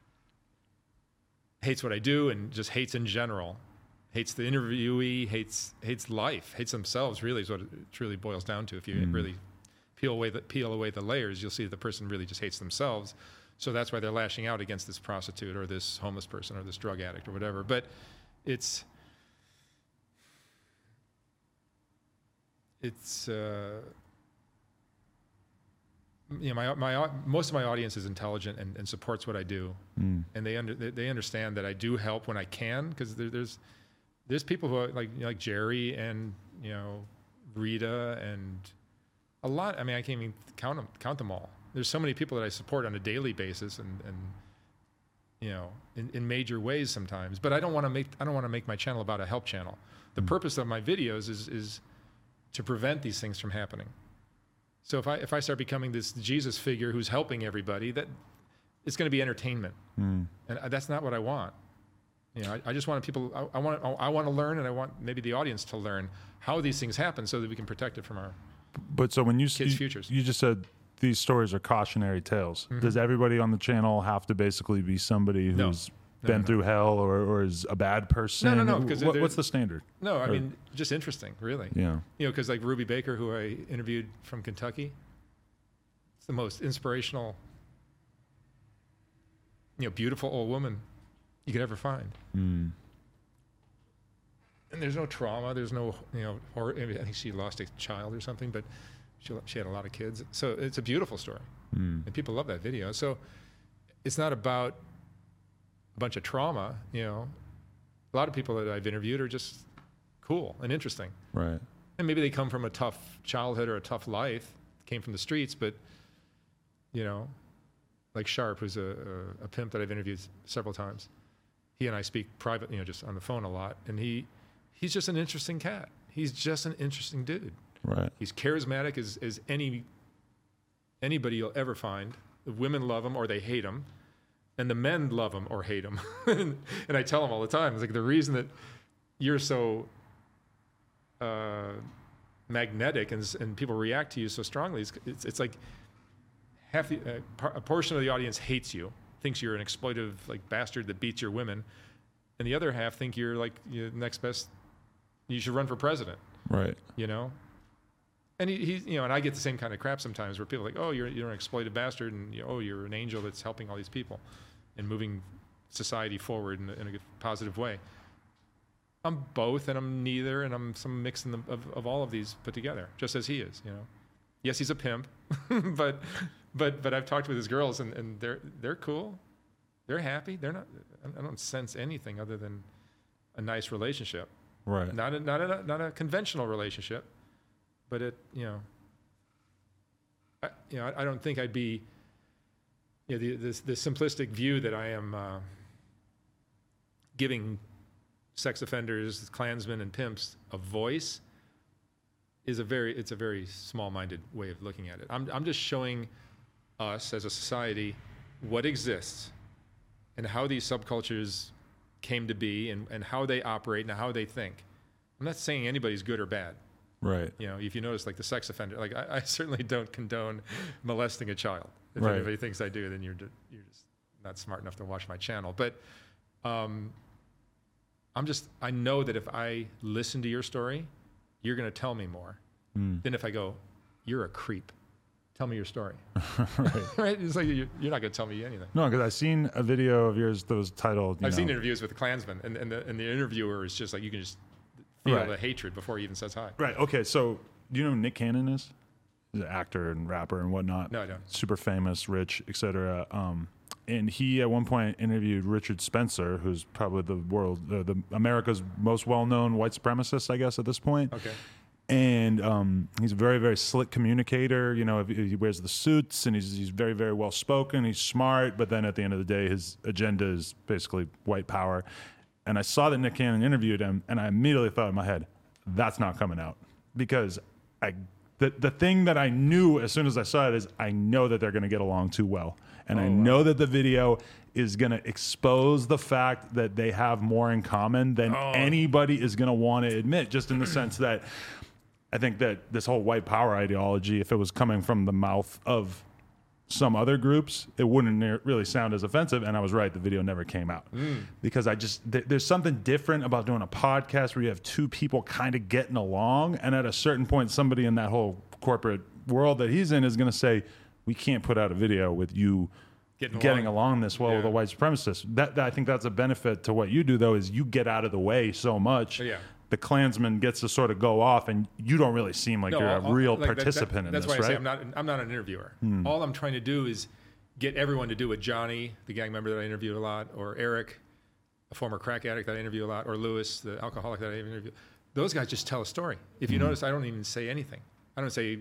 hates what I do, and just hates in general, hates the interviewee, hates hates life, hates themselves. Really, is what it truly boils down to. If you mm. really peel away the peel away the layers, you'll see that the person really just hates themselves. So that's why they're lashing out against this prostitute or this homeless person or this drug addict or whatever. But it's it's uh, you know, my my most of my audience is intelligent and, and supports what I do, mm. and they under they, they understand that I do help when I can, because there, there's there's people who are like you know, like Jerry and you know Rita and a lot. I mean, I can't even count them count them all. There's so many people that I support on a daily basis, and and you know in, in major ways sometimes. But I don't want to make I don't want to make my channel about a help channel. The mm. purpose of my videos is is to prevent these things from happening. So if I if I start becoming this Jesus figure who's helping everybody, that it's going to be entertainment, mm. and that's not what I want. You know, I, I just want people. I, I want I want to learn, and I want maybe the audience to learn how these things happen, so that we can protect it from our. But so when you kids' you, futures, you just said these stories are cautionary tales. Mm-hmm. Does everybody on the channel have to basically be somebody who's no. No, been no, through no. hell or, or is a bad person? No, no, no. Because what, what's the standard? No, I or, mean just interesting, really. Yeah. You know, because like Ruby Baker, who I interviewed from Kentucky, it's the most inspirational, you know, beautiful old woman you could ever find. Mm. And there's no trauma. There's no, you know, horror. I think she lost a child or something, but she she had a lot of kids. So it's a beautiful story, mm. and people love that video. So it's not about a bunch of trauma, you know. A lot of people that I've interviewed are just cool and interesting. Right. And maybe they come from a tough childhood or a tough life, came from the streets, but, you know, like Sharp, who's a, a, a pimp that I've interviewed several times. He and I speak private, you know, just on the phone a lot. And he he's just an interesting cat. He's just an interesting dude. Right. He's charismatic as, as any anybody you'll ever find. The women love him or they hate him. And the men love him or hate him. and, and I tell them all the time, it's like the reason that you're so uh, magnetic and, and people react to you so strongly, is it's, it's like half the, uh, par- a portion of the audience hates you, thinks you're an exploitive like bastard that beats your women, and the other half think you're like you know, next best, you should run for president. Right. You know? And he, he, you know, and I get the same kind of crap sometimes where people are like, oh, you're you're an exploited bastard, and you know, oh, you're an angel that's helping all these people and moving society forward in a, in a positive way. I'm both, and I'm neither, and I'm some mix in the, of of all of these put together, just as he is. You know, yes, he's a pimp, but but but I've talked with his girls, and, and they're they're cool, they're happy. They're not. I don't sense anything other than a nice relationship. Right. Not a, not a not a conventional relationship. But it, you know, I, you know, I, I don't think I'd be, you know, the, this, the simplistic view that I am uh, giving sex offenders, Klansmen, and pimps a voice is a very, it's a very small-minded way of looking at it. I'm, I'm just showing us as a society what exists and how these subcultures came to be and, and how they operate and how they think. I'm not saying anybody's good or bad. Right. You know, if you notice, like the sex offender, like I, I certainly don't condone molesting a child. If right. anybody thinks I do, then you're just, you're just not smart enough to watch my channel. But um, I'm just, I know that if I listen to your story, you're going to tell me more mm. than if I go, you're a creep. Tell me your story. right. right? It's like you're, you're not going to tell me anything. No, because I've seen a video of yours that was titled. You I've know, seen interviews with Klansmen, and, and, the, and the interviewer is just like, you can just feel right. the hatred before he even says hi. Right. Okay. So, do you know who Nick Cannon is? He's an actor and rapper and whatnot. No, I don't. Super famous, rich, et cetera. Um, and he at one point interviewed Richard Spencer, who's probably the world, uh, the America's most well-known white supremacist, I guess, at this point. Okay. And um, he's a very, very slick communicator. You know, he wears the suits, and he's he's very, very well spoken. He's smart, but then at the end of the day, his agenda is basically white power. And I saw that Nick Cannon interviewed him, and I immediately thought in my head, that's not coming out. Because I, the, the thing that I knew as soon as I saw it is I know that they're going to get along too well. And oh, I know wow. that the video is going to expose the fact that they have more in common than oh. anybody is going to want to admit, just in the sense that I think that this whole white power ideology, if it was coming from the mouth of some other groups, it wouldn't really sound as offensive. And I was right, the video never came out. Mm. Because I just, th- there's something different about doing a podcast where you have two people kind of getting along. And at a certain point, somebody in that whole corporate world that he's in is going to say, we can't put out a video with you getting, getting along. along this well yeah. with a white supremacist. That, that I think that's a benefit to what you do, though, is you get out of the way so much yeah. the Klansman gets to sort of go off, and you don't really seem like No, you're a all- real like that- that- participant in that's this, why I right? say I'm not. I'm not an interviewer. All I'm trying to do is get everyone to do what Johnny, the gang member that I interviewed a lot, or Eric, a former crack addict that I interview a lot, or Lewis, the alcoholic that I interview. Those guys just tell a story. If you notice, I don't even say anything. I don't say,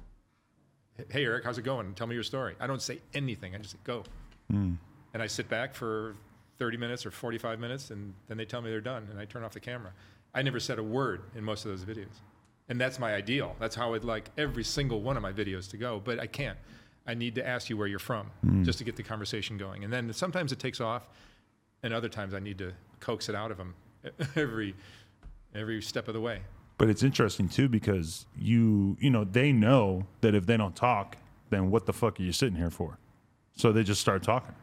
"Hey, Eric, how's it going? Tell me your story." I don't say anything. I just say, "Go," and I sit back for thirty minutes or forty-five minutes, and then they tell me they're done, and I turn off the camera. I never said a word in most of those videos, and that's my ideal. That's how I'd like every single one of my videos to go, but I can't. I need to ask you where you're from just to get the conversation going, and then sometimes it takes off, and other times I need to coax it out of them every every step of the way. But it's interesting too, because you you know they know that if they don't talk, then what the fuck are you sitting here for? So they just start talking.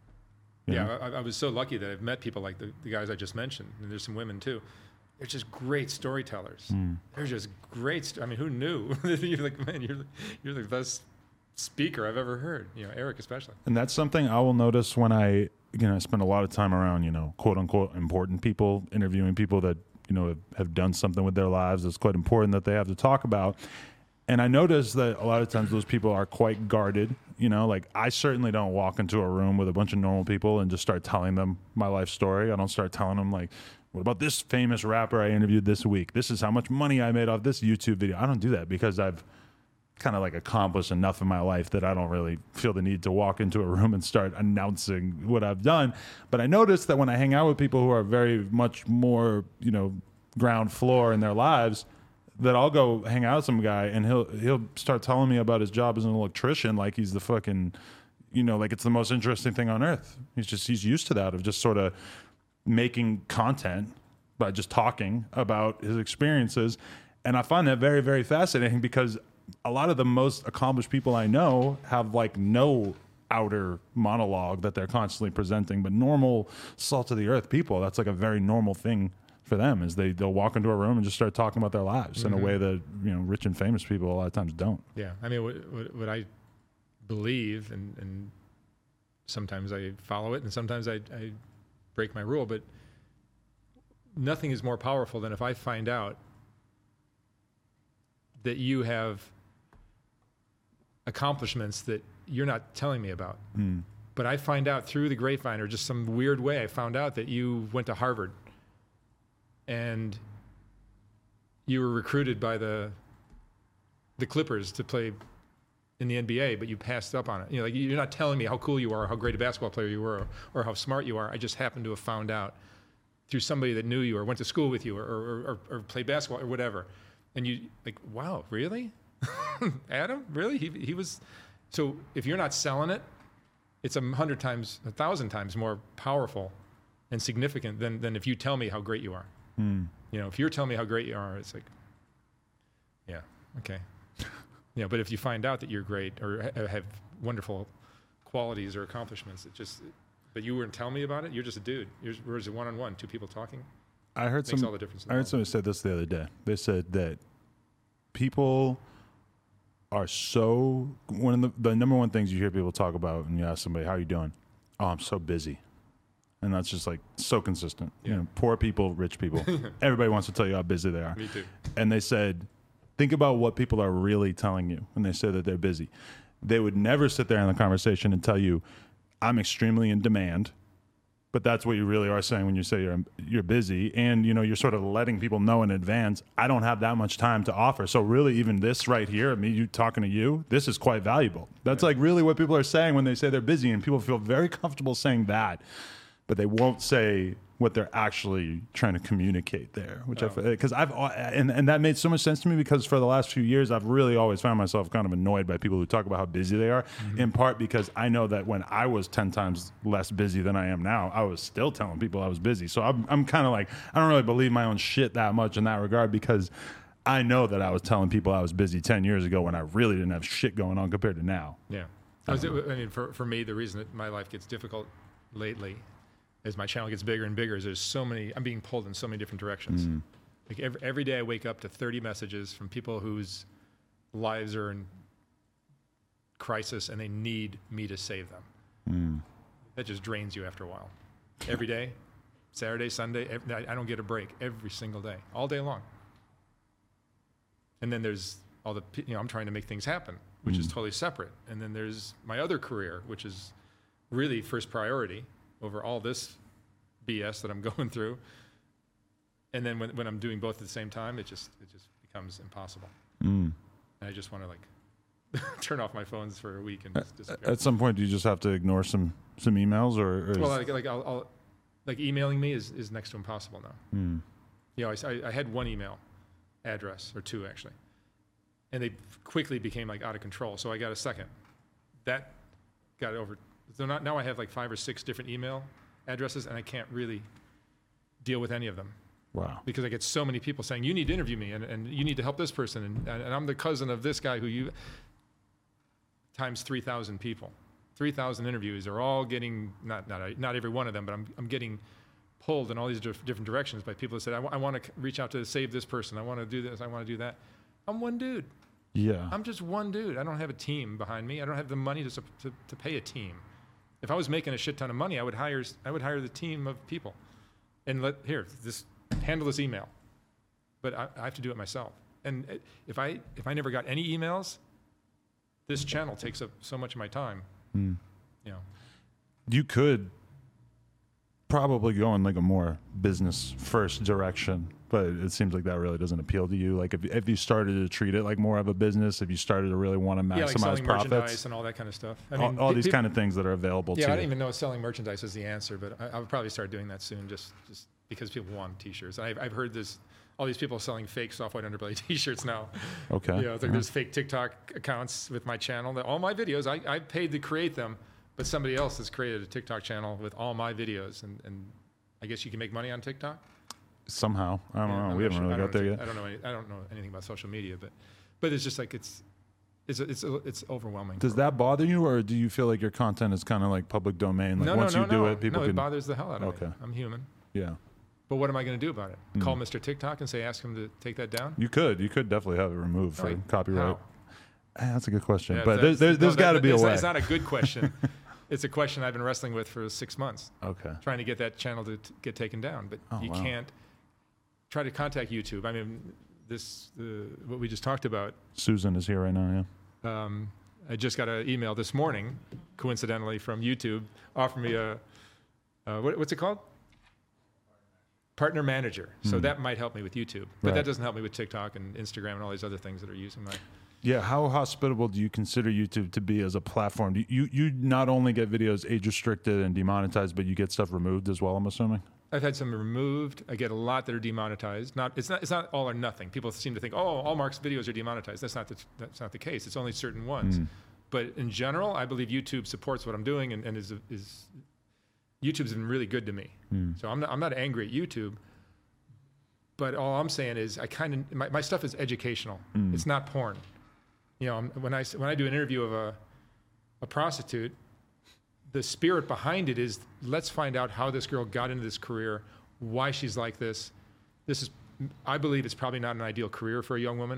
You know? Yeah, I, I was so lucky that I've met people like the, the guys I just mentioned, and there's some women too. They're just great storytellers. They're just great. St- I mean, who knew? You're like, man, you're the, you're the best speaker I've ever heard. You know, Eric especially. And that's something I will notice when I, you know, I spend a lot of time around, you know, quote unquote important people, interviewing people that, you know, have, have done something with their lives that's quite important that they have to talk about. And I notice that a lot of times those people are quite guarded. You know, like I certainly don't walk into a room with a bunch of normal people and just start telling them my life story. I don't start telling them like, what about this famous rapper I interviewed this week? This is how much money I made off this YouTube video. I don't do that because I've kind of like accomplished enough in my life that I don't really feel the need to walk into a room and start announcing what I've done. But I noticed that when I hang out with people who are very much more, you know, ground floor in their lives, that I'll go hang out with some guy and he'll he'll start telling me about his job as an electrician like he's the fucking, you know, like it's the most interesting thing on earth. He's just he's used to that of just sort of making content by just talking about his experiences. And I find that very, very fascinating because a lot of the most accomplished people I know have like no outer monologue that they're constantly presenting, but normal salt of the earth people, that's like a very normal thing for them is they, they'll walk into a room and just start talking about their lives mm-hmm. in a way that, you know, rich and famous people a lot of times don't. Yeah. I mean, what, what, what I believe, and, and sometimes I follow it and sometimes I, I break my rule, but nothing is more powerful than if I find out that you have accomplishments that you're not telling me about. Mm. But I find out through the grapevine or just some weird way, I found out that you went to Harvard and you were recruited by the the Clippers to play in the N B A, but you passed up on it. You know, like you're not telling me how cool you are, or how great a basketball player you were, or, or how smart you are. I just happened to have found out through somebody that knew you or went to school with you or, or, or, or played basketball or whatever. And you like, wow, really? Adam, really? He he was. So if you're not selling it, it's a hundred times, a thousand times more powerful and significant than than if you tell me how great you are. Mm. You know, if you're telling me how great you are, it's like, yeah, okay. You know, but if you find out that you're great or ha- have wonderful qualities or accomplishments, it just, but you weren't telling me about it, you're just a dude. You're, we're just a one-on-one, two people talking. I heard makes some. all the difference in I the heard world. somebody said this the other day. They said that people are so one of the, the number one things you hear people talk about when you ask somebody, "How are you doing?" "Oh, I'm so busy," and that's just like so consistent. Yeah. You know, poor people, rich people, everybody wants to tell you how busy they are. Me too. And they said, think about what people are really telling you when they say that they're busy. They would never sit there in the conversation and tell you, "I'm extremely in demand." But that's what you really are saying when you say you're you're busy, and you know you're sort of letting people know in advance, I don't have that much time to offer. So really, even this right here, me you talking to you, this is quite valuable. That's like really what people are saying when they say they're busy, and people feel very comfortable saying that, but they won't say what they're actually trying to communicate there. Which oh. I because I've and and that made so much sense to me because for the last few years I've really always found myself kind of annoyed by people who talk about how busy they are. Mm-hmm. In part because I know that when I was ten times less busy than I am now, I was still telling people I was busy. So I'm I'm kind of like I don't really believe my own shit that much in that regard because I know that I was telling people I was busy ten years ago when I really didn't have shit going on compared to now. Yeah, I, was, I mean for for me the reason that my life gets difficult lately, as my channel gets bigger and bigger, is there's so many, I'm being pulled in so many different directions. Mm. Like every, every day I wake up to thirty messages from people whose lives are in crisis and they need me to save them. Mm. That just drains you after a while. Every day, Saturday, Sunday. Every, I, I don't get a break every single day, all day long. And then there's all the, you know, I'm trying to make things happen, which mm. is totally separate. And then there's my other career, which is really first priority over all this B S that I'm going through. And then when, when I'm doing both at the same time, it just it just becomes impossible. Mm. And I just want to like turn off my phones for a week and just disappear. At some point, do you just have to ignore some some emails, or, or well, like like I'll, I'll like emailing me is, is next to impossible now. Mm. You know, I, I had one email address or two actually, and they quickly became like out of control. So I got a second. That got over. So not, now I have like five or six different email addresses, and I can't really deal with any of them. Wow. Because I get so many people saying, you need to interview me, and, and you need to help this person, and, and I'm the cousin of this guy who you, times three thousand people. three thousand interviews are all getting, not not not every one of them, but I'm I'm getting pulled in all these dif- different directions by people that said, I, w- I want to reach out to save this person, I want to do this, I want to do that. I'm one dude. Yeah. I'm just one dude. I don't have a team behind me. I don't have the money to to, to pay a team. If I was making a shit ton of money, I would hire I would hire the team of people, and let here this handle this email. But I, I have to do it myself. And if I if I never got any emails, this channel takes up so much of my time. Mm. You know, you could probably go in like a more business first direction, but it seems like that really doesn't appeal to you. Like if if you started to treat it like more of a business, if you started to really want to maximize yeah, like selling profits, merchandise and all that kind of stuff. I mean, all, all these people, kind of things that are available. Yeah, to I you. don't even know if selling merchandise is the answer, but I, I'll probably start doing that soon, just just because people want T-shirts. I've I've heard this. All these people selling fake soft white underbelly T-shirts now. Okay. You know, it's like there's fake TikTok accounts with my channel. That all my videos, I, I paid to create them, but somebody else has created a TikTok channel with all my videos, and, and I guess you can make money on TikTok. Somehow, I don't yeah, know. I'm we haven't sure. really got there yet. I don't know. Any, I don't know anything about social media, but but it's just like it's it's it's it's overwhelming. Does that bother you, or do you feel like your content is kind of like public domain? Like no, once no, no, you do no. it, people no, can. it bothers the hell out of okay. me. I'm human. Yeah. But what am I going to do about it? Mm. Call Mister TikTok and say, ask him to take that down? You could. You could definitely have it removed for right. copyright. Eh, that's a good question. Yeah, but there's, there's, there's no, got to that, be a it's way. Not, it's not a good question. It's a question I've been wrestling with for six months. Okay. Trying to get that channel to t- get taken down. But oh, you wow. can't try to contact YouTube. I mean, this uh, what we just talked about. Susan is here right now, yeah. Um, I just got an email this morning, coincidentally, from YouTube, offering me a, uh, what, what's it called? Partner manager. So mm. that might help me with YouTube. But right. that doesn't help me with TikTok and Instagram and all these other things that are using my... Yeah, how hospitable do you consider YouTube to be as a platform? Do you, you not only get videos age restricted and demonetized, but you get stuff removed as well, I'm assuming? I've had some removed. I get a lot that are demonetized. Not it's not it's not all or nothing. People seem to think, oh, all Mark's videos are demonetized. That's not the, that's not the case. It's only certain ones. Mm. But in general, I believe YouTube supports what I'm doing and, and is is YouTube's been really good to me. Mm. So I'm not I'm not angry at YouTube. But all I'm saying is I kind of my, my stuff is educational. Mm. It's not porn. You know, when I when I do an interview of a a prostitute, the spirit behind it is let's find out how this girl got into this career, why she's like this. This is, I believe, it's probably not an ideal career for a young woman.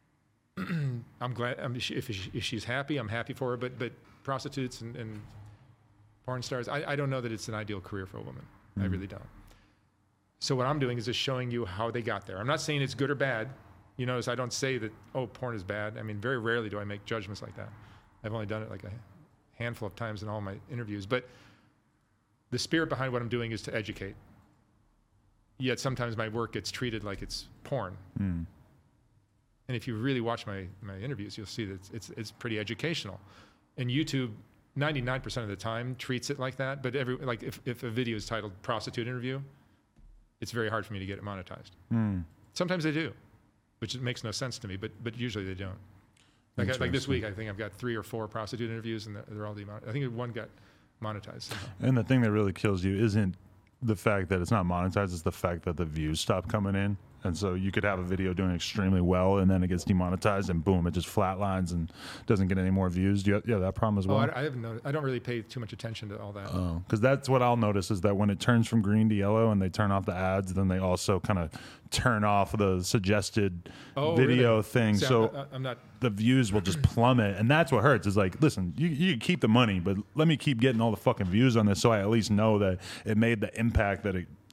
I'm glad I mean, she, if, she, if she's happy, I'm happy for her. But but prostitutes and, and porn stars, I, I don't know that it's an ideal career for a woman. Mm-hmm. I really don't. So what I'm doing is just showing you how they got there. I'm not saying it's good or bad. You notice I don't say that, oh, porn is bad. I mean, very rarely do I make judgments like that. I've only done it like a handful of times in all my interviews. But the spirit behind what I'm doing is to educate. Yet sometimes my work gets treated like it's porn. Mm. And if you really watch my, my interviews, you'll see that it's, it's, it's pretty educational. And YouTube, ninety-nine percent of the time, treats it like that. But every like if, if a video is titled Prostitute Interview, it's very hard for me to get it monetized. Mm. Sometimes they do, which makes no sense to me, but but usually they don't. Like, I, like this week, I think I've got three or four prostitute interviews, and they're, they're all demonetized. I think one got monetized somehow. And the thing that really kills you isn't the fact that it's not monetized, it's the fact that the views stop coming in. And so you could have a video doing extremely well, and then it gets demonetized, and boom, it just flatlines and doesn't get any more views. Do you have, yeah, that problem as well? Oh, I, I haven't noticed. I don't really pay too much attention to all that. Oh, because that's what I'll notice is that when it turns from green to yellow and they turn off the ads, then they also kind of turn off the suggested oh, video really? thing. See, so I'm, I'm not. The views will just plummet, and that's what hurts. Is like, listen, you you keep the money, but let me keep getting all the fucking views on this, so I at least know that it made the impact that it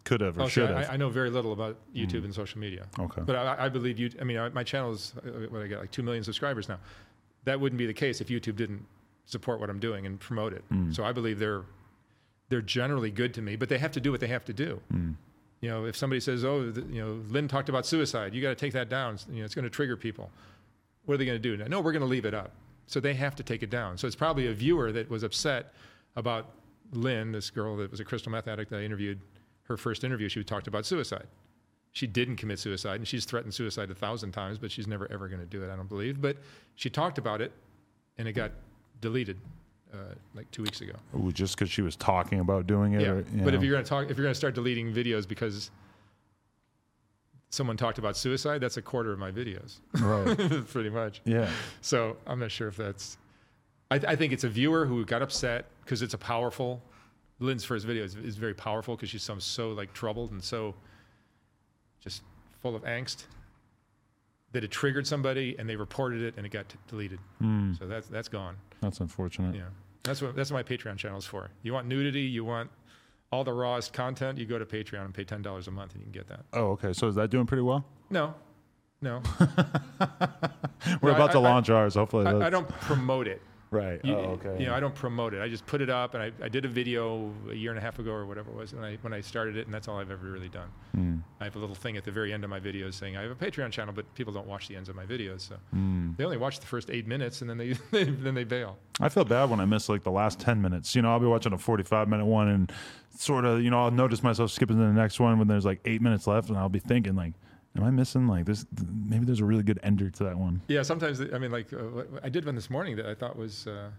could have or Oh, should see, have. I, I know very little about YouTube mm. and social media. Okay. But I, I believe you. I mean, I, my channel is what I got like two million subscribers now. That wouldn't be the case if YouTube didn't support what I'm doing and promote it. Mm. So I believe they're they're generally good to me, but they have to do what they have to do. Mm. You know, if somebody says, "Oh, the, you know, Lynn talked about suicide. You got to take that down. You know, it's going to trigger people." What are they going to do? No, we're going to leave it up. So they have to take it down. So it's probably a viewer that was upset about Lynn, this girl that was a crystal meth addict that I interviewed. Her first interview, she talked about suicide. She didn't commit suicide, and she's threatened suicide a thousand times, but she's never, ever going to do it, I don't believe. But she talked about it, and it got deleted uh, like two weeks ago. Ooh, just because she was talking about doing it? Yeah, or, but know. if you're going to talk, if you're going to start deleting videos because someone talked about suicide, that's a quarter of my videos. Right. Pretty much. Yeah. So I'm not sure if that's, I, th- I think it's a viewer who got upset because it's a powerful, Lynn's first video is, is very powerful because she's so, so like troubled and so just full of angst that it triggered somebody and they reported it and it got t- deleted. Mm. So that's, that's gone. That's unfortunate. Yeah. That's what, that's what my Patreon channel is for. You want nudity, you want all the rawest content, you go to Patreon and pay ten dollars a month and you can get that. Oh, okay. So is that doing pretty well? No, no. We're no, about I, to I, launch ours. Hopefully. I, I don't promote it. Right. You, oh, okay. You know, I don't promote it. I just put it up, and I, I did a video a year and a half ago or whatever it was when I when I started it, and that's all I've ever really done. Mm. I have a little thing at the very end of my videos saying I have a Patreon channel, but people don't watch the ends of my videos, so mm. they only watch the first eight minutes, and then they, they then they bail. I feel bad when I miss like the last ten minutes. You know, I'll be watching a forty-five minute one, and sort of, you know, I'll notice myself skipping to the next one when there's like eight minutes left, and I'll be thinking like, am I missing like this? Maybe there's a really good ender to that one. Yeah, sometimes I mean, like uh, I did one this morning that I thought was. Uh,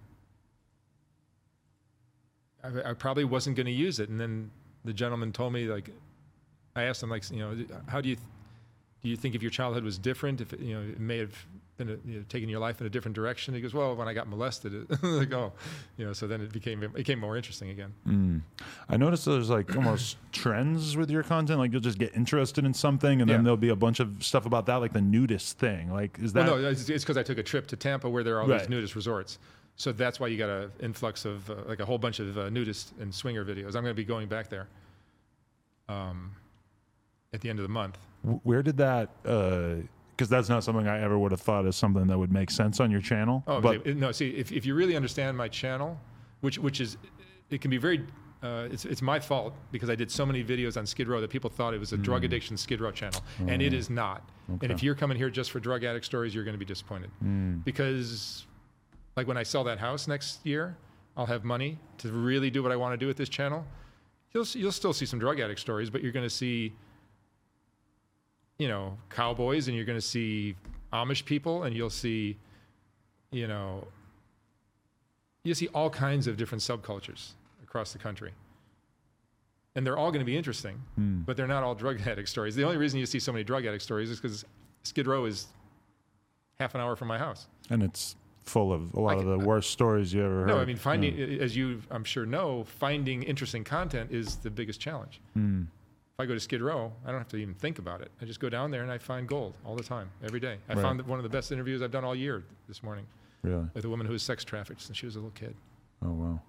I, I probably wasn't going to use it, and then the gentleman told me, like, I asked him, like, you know, how do you, th- do you think if your childhood was different, if it, you know, it may have been, a, you know, taken your life in a different direction? He goes, well, when I got molested, it, like, oh, you know, so then it became, it became more interesting again. Mm. I noticed there's like almost trends with your content, like you'll just get interested in something, and then yeah. there'll be a bunch of stuff about that, like the nudist thing. Like, is that? Well, no, it's because I took a trip to Tampa where there are all right. these nudist resorts. So that's why you got an influx of uh, like a whole bunch of uh, nudist and swinger videos. I'm going to be going back there um, at the end of the month. Where did that? Because uh, that's not something I ever would have thought is something that would make sense on your channel. Oh, but okay. No. See, if if you really understand my channel, which which is, it can be very. Uh, it's it's my fault because I did so many videos on Skid Row that people thought it was a mm. drug addiction Skid Row channel, mm. and it is not. Okay. And if you're coming here just for drug addict stories, you're going to be disappointed mm. because. Like when I sell that house next year, I'll have money to really do what I want to do with this channel. You'll you'll still see some drug addict stories, but you're going to see, you know, cowboys, and you're going to see Amish people, and you'll see, you know, you'll see all kinds of different subcultures across the country. And they're all going to be interesting, mm. but they're not all drug addict stories. The only reason you see so many drug addict stories is because Skid Row is half an hour from my house. And it's full of a lot can, of the worst stories you ever heard. No, I mean, finding, yeah. as you, I'm sure know, finding interesting content is the biggest challenge. Mm. If I go to Skid Row, I don't have to even think about it. I just go down there and I find gold all the time, every day. I right. found one of the best interviews I've done all year this morning. Really? With a woman who was sex trafficked since she was a little kid. Oh, wow.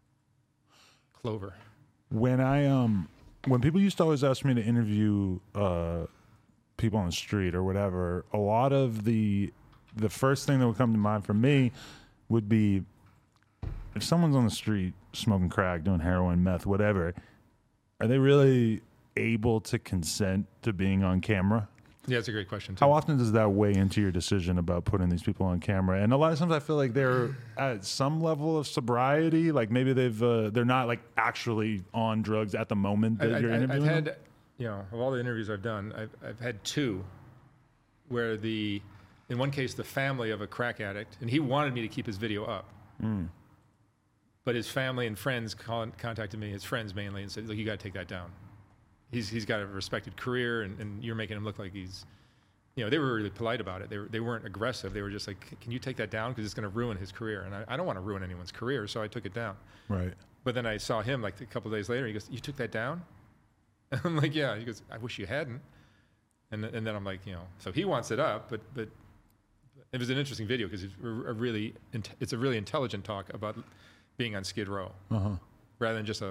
Clover. When I, um, when people used to always ask me to interview uh, people on the street or whatever, a lot of the, the first thing that would come to mind for me would be if someone's on the street smoking crack, doing heroin, meth, whatever, are they really able to consent to being on camera? Yeah, that's a great question, too. How often does that weigh into your decision about putting these people on camera? And a lot of times I feel like they're at some level of sobriety, like maybe they've uh, they're not like actually on drugs at the moment that I, you're I, interviewing I've had, them? You know, of all the interviews I've done, I've, I've had two where the, in one case, the family of a crack addict, and he wanted me to keep his video up. Mm. But his family and friends call, contacted me, his friends mainly, and said, look, you got to take that down. He's He's got a respected career, and, and you're making him look like he's, you know, they were really polite about it. They, were, they weren't aggressive. They were just like, can you take that down? Because it's going to ruin his career. And I, I don't want to ruin anyone's career, so I took it down. Right. But then I saw him like a couple of days later. He goes, you took that down? And I'm like, yeah. He goes, I wish you hadn't. And, and then I'm like, you know, so he wants it up, but but it was an interesting video because it's a really it's a really intelligent talk about being on Skid Row, uh-huh. rather than just a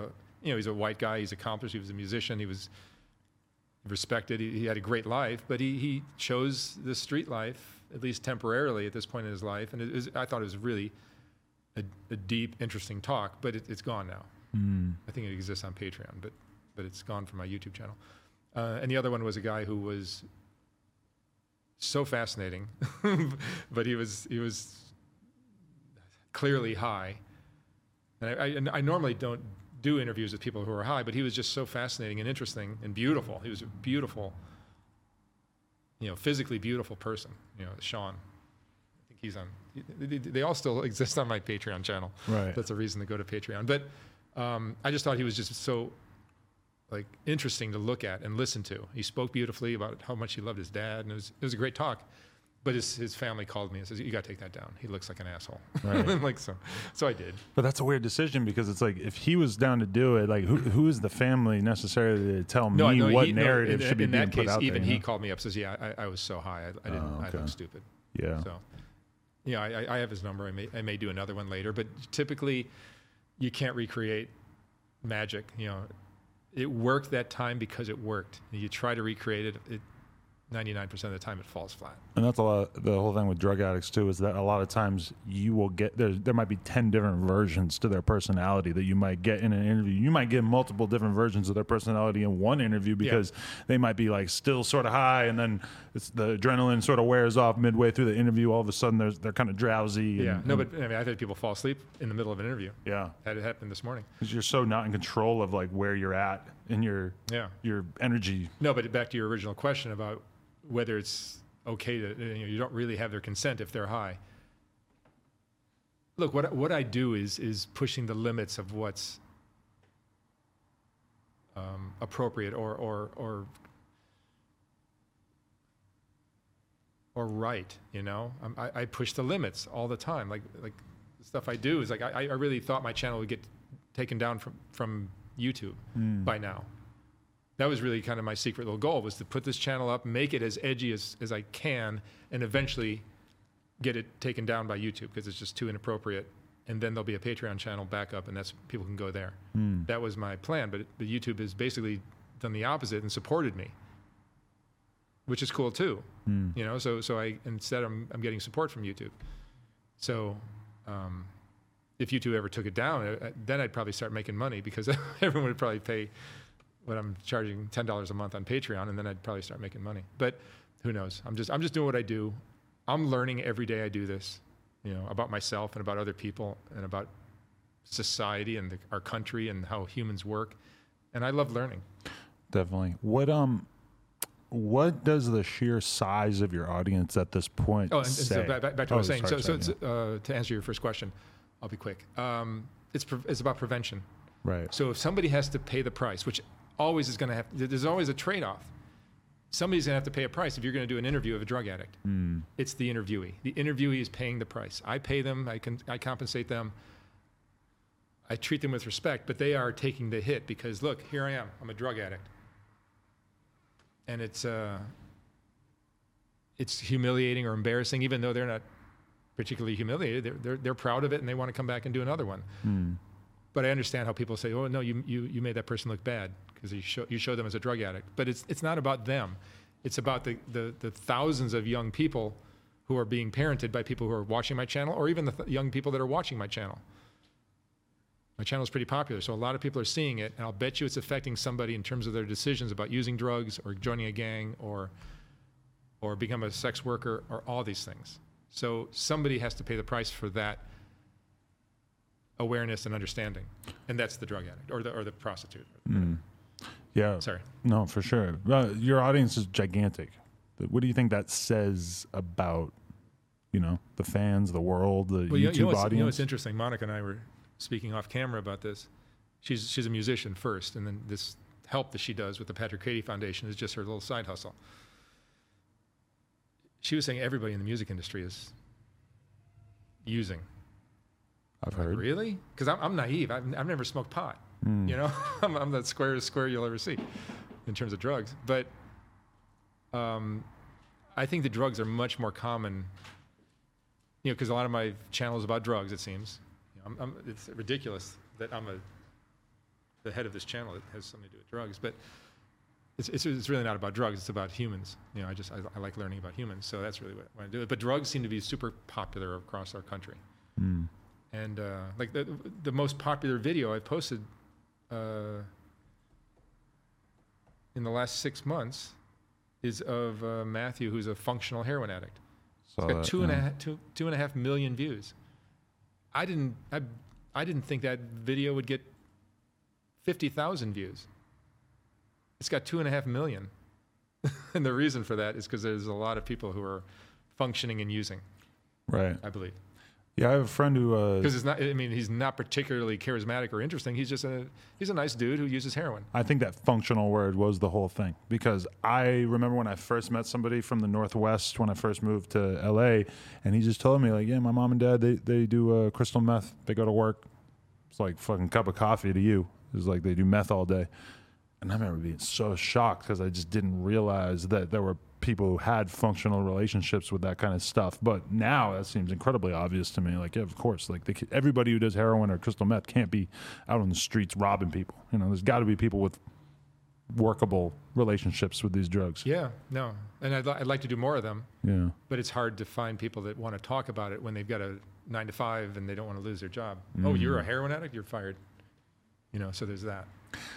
you know, he's a white guy. He's accomplished. He was a musician. He was respected. He, he had a great life, but he, he chose the street life, at least temporarily at this point in his life. And it is, I thought it was really a, a deep, interesting talk, but it, it's gone now. Mm. I think it exists on Patreon, but, but it's gone from my YouTube channel. Uh, and the other one was a guy who was so fascinating, but he was, he was clearly high. And I, I, and I normally don't do interviews with people who are high, but he was just so fascinating and interesting and beautiful. He was a beautiful, you know, physically beautiful person. You know, Sean. I think he's on. They, they all still exist on my Patreon channel. Right. That's a reason to go to Patreon. But um, I just thought he was just so, like, interesting to look at and listen to. He spoke beautifully about how much he loved his dad, and it was it was a great talk. But his, his family called me and says, "You got to take that down. He looks like an asshole." Right. like so, so I did. But that's a weird decision because it's like if he was down to do it, like who who is the family necessarily to tell No, me no, what he, no, narrative in, should be in being that put case, out even there? he you know? called me up, says, "Yeah, I, I was so high, I, I didn't, Oh, I okay. looked stupid." Yeah. So, yeah, I, I have his number. I may I may do another one later, but typically, you can't recreate magic. You know, it worked that time because it worked. You try to recreate it, it ninety-nine percent of the time it falls flat. And that's a lot. The whole thing with drug addicts too is that a lot of times you will get there. There might be ten different versions to their personality that you might get in an interview. You might get multiple different versions of their personality in one interview because yeah. they might be like still sort of high, and then it's the adrenaline sort of wears off midway through the interview. All of a sudden, they're they're kind of drowsy. And, yeah. No, and, but I mean, I've had people fall asleep in the middle of an interview. Yeah. Had it happen this morning. Because you're so not in control of like where you're at in your yeah. your energy. No, but back to your original question about whether it's okay to, you know, you don't really have their consent if they're high. Look, what what I do is is pushing the limits of what's um, appropriate or or or or right. You know, I'm, I I push the limits all the time. Like like the stuff I do is like I I really thought my channel would get taken down from from YouTube mm. by now. That was really kind of my secret little goal, was to put this channel up, make it as edgy as, as I can, and eventually get it taken down by YouTube because it's just too inappropriate. And then there'll be a Patreon channel back up, and that's people can go there. Mm. That was my plan, but, but YouTube has basically done the opposite and supported me, which is cool too. Mm. You know, so so I instead I'm I'm getting support from YouTube. So um, if YouTube ever took it down, then I'd probably start making money because everyone would probably pay what I'm charging ten dollars a month on Patreon, and then I'd probably start making money. But who knows? I'm just I'm just doing what I do. I'm learning every day I do this, you know, about myself and about other people and about society and the, our country and how humans work. And I love learning. Definitely. What um, what does the sheer size of your audience at this point oh, and, say? And so back, back to what oh, I was saying. Sorry, so, sorry, so yeah. uh, to answer your first question, I'll be quick. Um, it's pre- it's about prevention. Right. So if somebody has to pay the price, which always is going to have, there's always a trade-off. Somebody's going to have to pay a price if you're going to do an interview of a drug addict. Mm. It's the interviewee. The interviewee is paying the price. I pay them. I can I compensate them. I treat them with respect, but they are taking the hit because, look, here I am. I'm a drug addict. And it's uh, it's humiliating or embarrassing, even though they're not particularly humiliated. They're, they're, they're proud of it, and they want to come back and do another one. Mm. But I understand how people say, "Oh no, you you you made that person look bad because you show you show them as a drug addict." But it's it's not about them. It's about the the, the thousands of young people who are being parented by people who are watching my channel, or even the th- young people that are watching my channel. My channel is pretty popular, so a lot of people are seeing it, and I'll bet you it's affecting somebody in terms of their decisions about using drugs or joining a gang or or become a sex worker or all these things. So somebody has to pay the price for that awareness and understanding, and that's the drug addict or the or the prostitute. Mm. Yeah. Sorry. No, for sure. Uh, your audience is gigantic. What do you think that says about, you know, the fans, the world, the well, you, YouTube you know what's, audience? You know what's interesting? Monica and I were speaking off camera about this. She's she's a musician first, and then this help that she does with the Patrick Cady Foundation is just her little side hustle. She was saying everybody in the music industry is using. I've I'm heard. Like, really? Because I'm, I'm naive. I've, I've never smoked pot. Mm. You know, I'm, I'm the squarest square you'll ever see in terms of drugs. But um, I think the drugs are much more common, you know, because a lot of my channel is about drugs, it seems. You know, I'm, I'm, it's ridiculous that I'm a the head of this channel that has something to do with drugs, but it's, it's it's really not about drugs. It's about humans. You know, I just I, I like learning about humans, so that's really what I want to do. But drugs seem to be super popular across our country, Mm. and uh, like the the most popular video I posted uh, in the last six months is of uh, Matthew, who's a functional heroin addict. Saw It's got that, two and a yeah. half two two and a half million views. I didn't I I didn't think that video would get fifty thousand views. It's got two and a half million. And the reason for that is because there's a lot of people who are functioning and using, Right. I believe. Yeah, I have a friend who. Uh, Because it's not, I mean, he's not particularly charismatic or interesting. He's just a, he's a nice dude who uses heroin. I think that functional word was the whole thing, because I remember when I first met somebody from the Northwest when I first moved to L A, and he just told me, like, yeah, my mom and dad, they, they do uh, crystal meth. They go to work. It's like fucking cup of coffee to you. It's like they do meth all day. And I remember being so shocked because I just didn't realize that there were people who had functional relationships with that kind of stuff. But now that seems incredibly obvious to me. Like, yeah, of course, like they, everybody who does heroin or crystal meth can't be out on the streets robbing people. You know, there's got to be people with workable relationships with these drugs. Yeah, no. And I'd, li- I'd like to do more of them, Yeah. but it's hard to find people that want to talk about it when they've got a nine to five and they don't want to lose their job. Oh, you're a heroin addict? You're fired. You know, so there's that.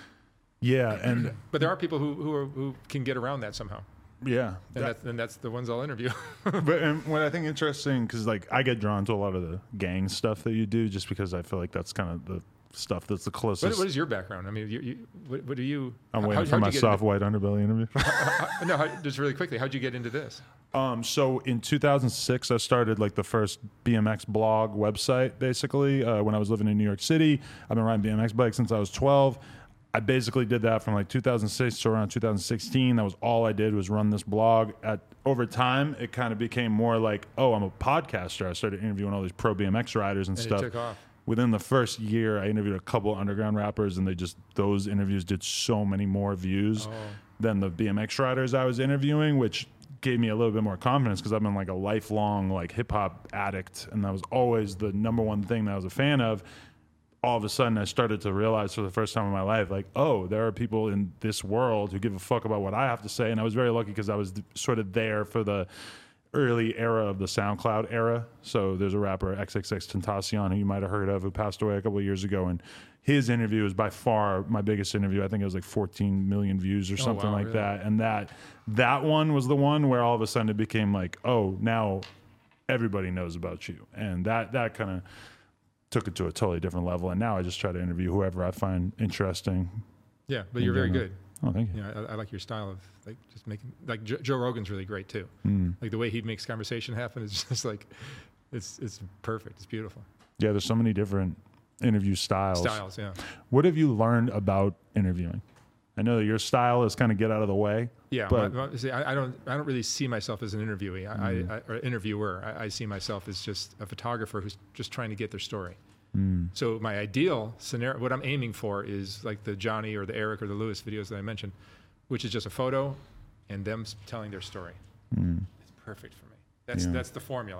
Yeah, and But there are people who who, are, who can get around that somehow, yeah, and, that- that's, and that's the ones I'll interview. but and what I think interesting, because like I get drawn to a lot of the gang stuff that you do, just because I feel like that's kind of the stuff that's the closest. what, what is your background? I mean, you, you, what, what do you? I'm how- waiting how'd for you my get soft into- white underbelly interview. how- no, how, just really quickly, how'd you get into this? Um, so in two thousand six, I started like the first B M X blog website, basically, uh, when I was living in New York City. I've been riding B M X bikes since I was twelve. I basically did that from like two thousand six to around two thousand sixteen. That was all I did, was run this blog. At over time, it kind of became more like, oh, I'm a podcaster. I started interviewing all these pro B M X riders and, And it stuff. took off. Within the first year, I interviewed a couple underground rappers, and they just, those interviews did so many more views Oh. than the B M X riders I was interviewing, which gave me a little bit more confidence, because I've been like a lifelong like hip hop addict, and that was always the number one thing that I was a fan of. All of a sudden, I started to realize for the first time in my life, like, oh, there are people in this world who give a fuck about what I have to say. And I was very lucky because I was th- sort of there for the early era of the SoundCloud era. So there's a rapper, X X X Tentacion, who you might have heard of, who passed away a couple of years ago. And his interview was by far my biggest interview. I think it was like fourteen million views or something wow, like really? that. And that that one was the one where all of a sudden it became like, oh, now everybody knows about you. And that that kind of took it to a totally different level. And now I just try to interview whoever I find interesting. Yeah, but you're very general. good. Oh, thank you. You know, I, I like your style of like just making like Joe, Joe Rogan's really great too. Mm. Like the way he makes conversation happen is just like it's it's perfect. It's beautiful. Yeah, there's so many different interview styles. Styles, yeah. What have you learned about interviewing? I know that your style is kind of get out of the way. Yeah, but my- my- see, I, I don't I don't really see myself as an interviewee. I, Mm. I, I, or interviewer. I, I see myself as just a photographer who's just trying to get their story. Mm. So my ideal scenario, what I'm aiming for, is like the Johnny or the Eric or the Lewis videos that I mentioned, which is just a photo and them s- telling their story. Mm. It's perfect for me. That's Yeah. that's the formula.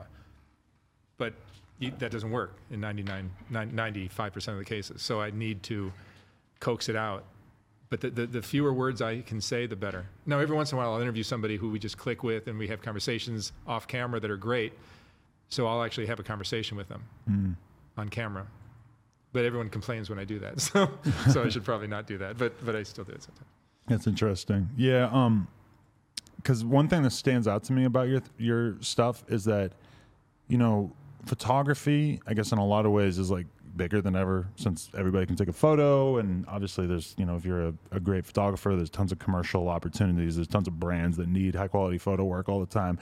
But you, that doesn't work in ninety-nine, ninety-five percent of the cases. So I need to coax it out. But the, the, the fewer words I can say, the better. Now, every once in a while, I'll interview somebody who we just click with, and we have conversations off camera that are great. So I'll actually have a conversation with them Mm. on camera. But everyone complains when I do that. So so I should probably not do that. But but I still do it sometimes. That's interesting. Yeah, um, because one thing that stands out to me about your your stuff is that, you know, photography, I guess in a lot of ways, is like bigger than ever, since everybody can take a photo. And obviously there's, you know, if you're a, a great photographer, there's tons of commercial opportunities. There's tons of brands that need high quality photo work all the time.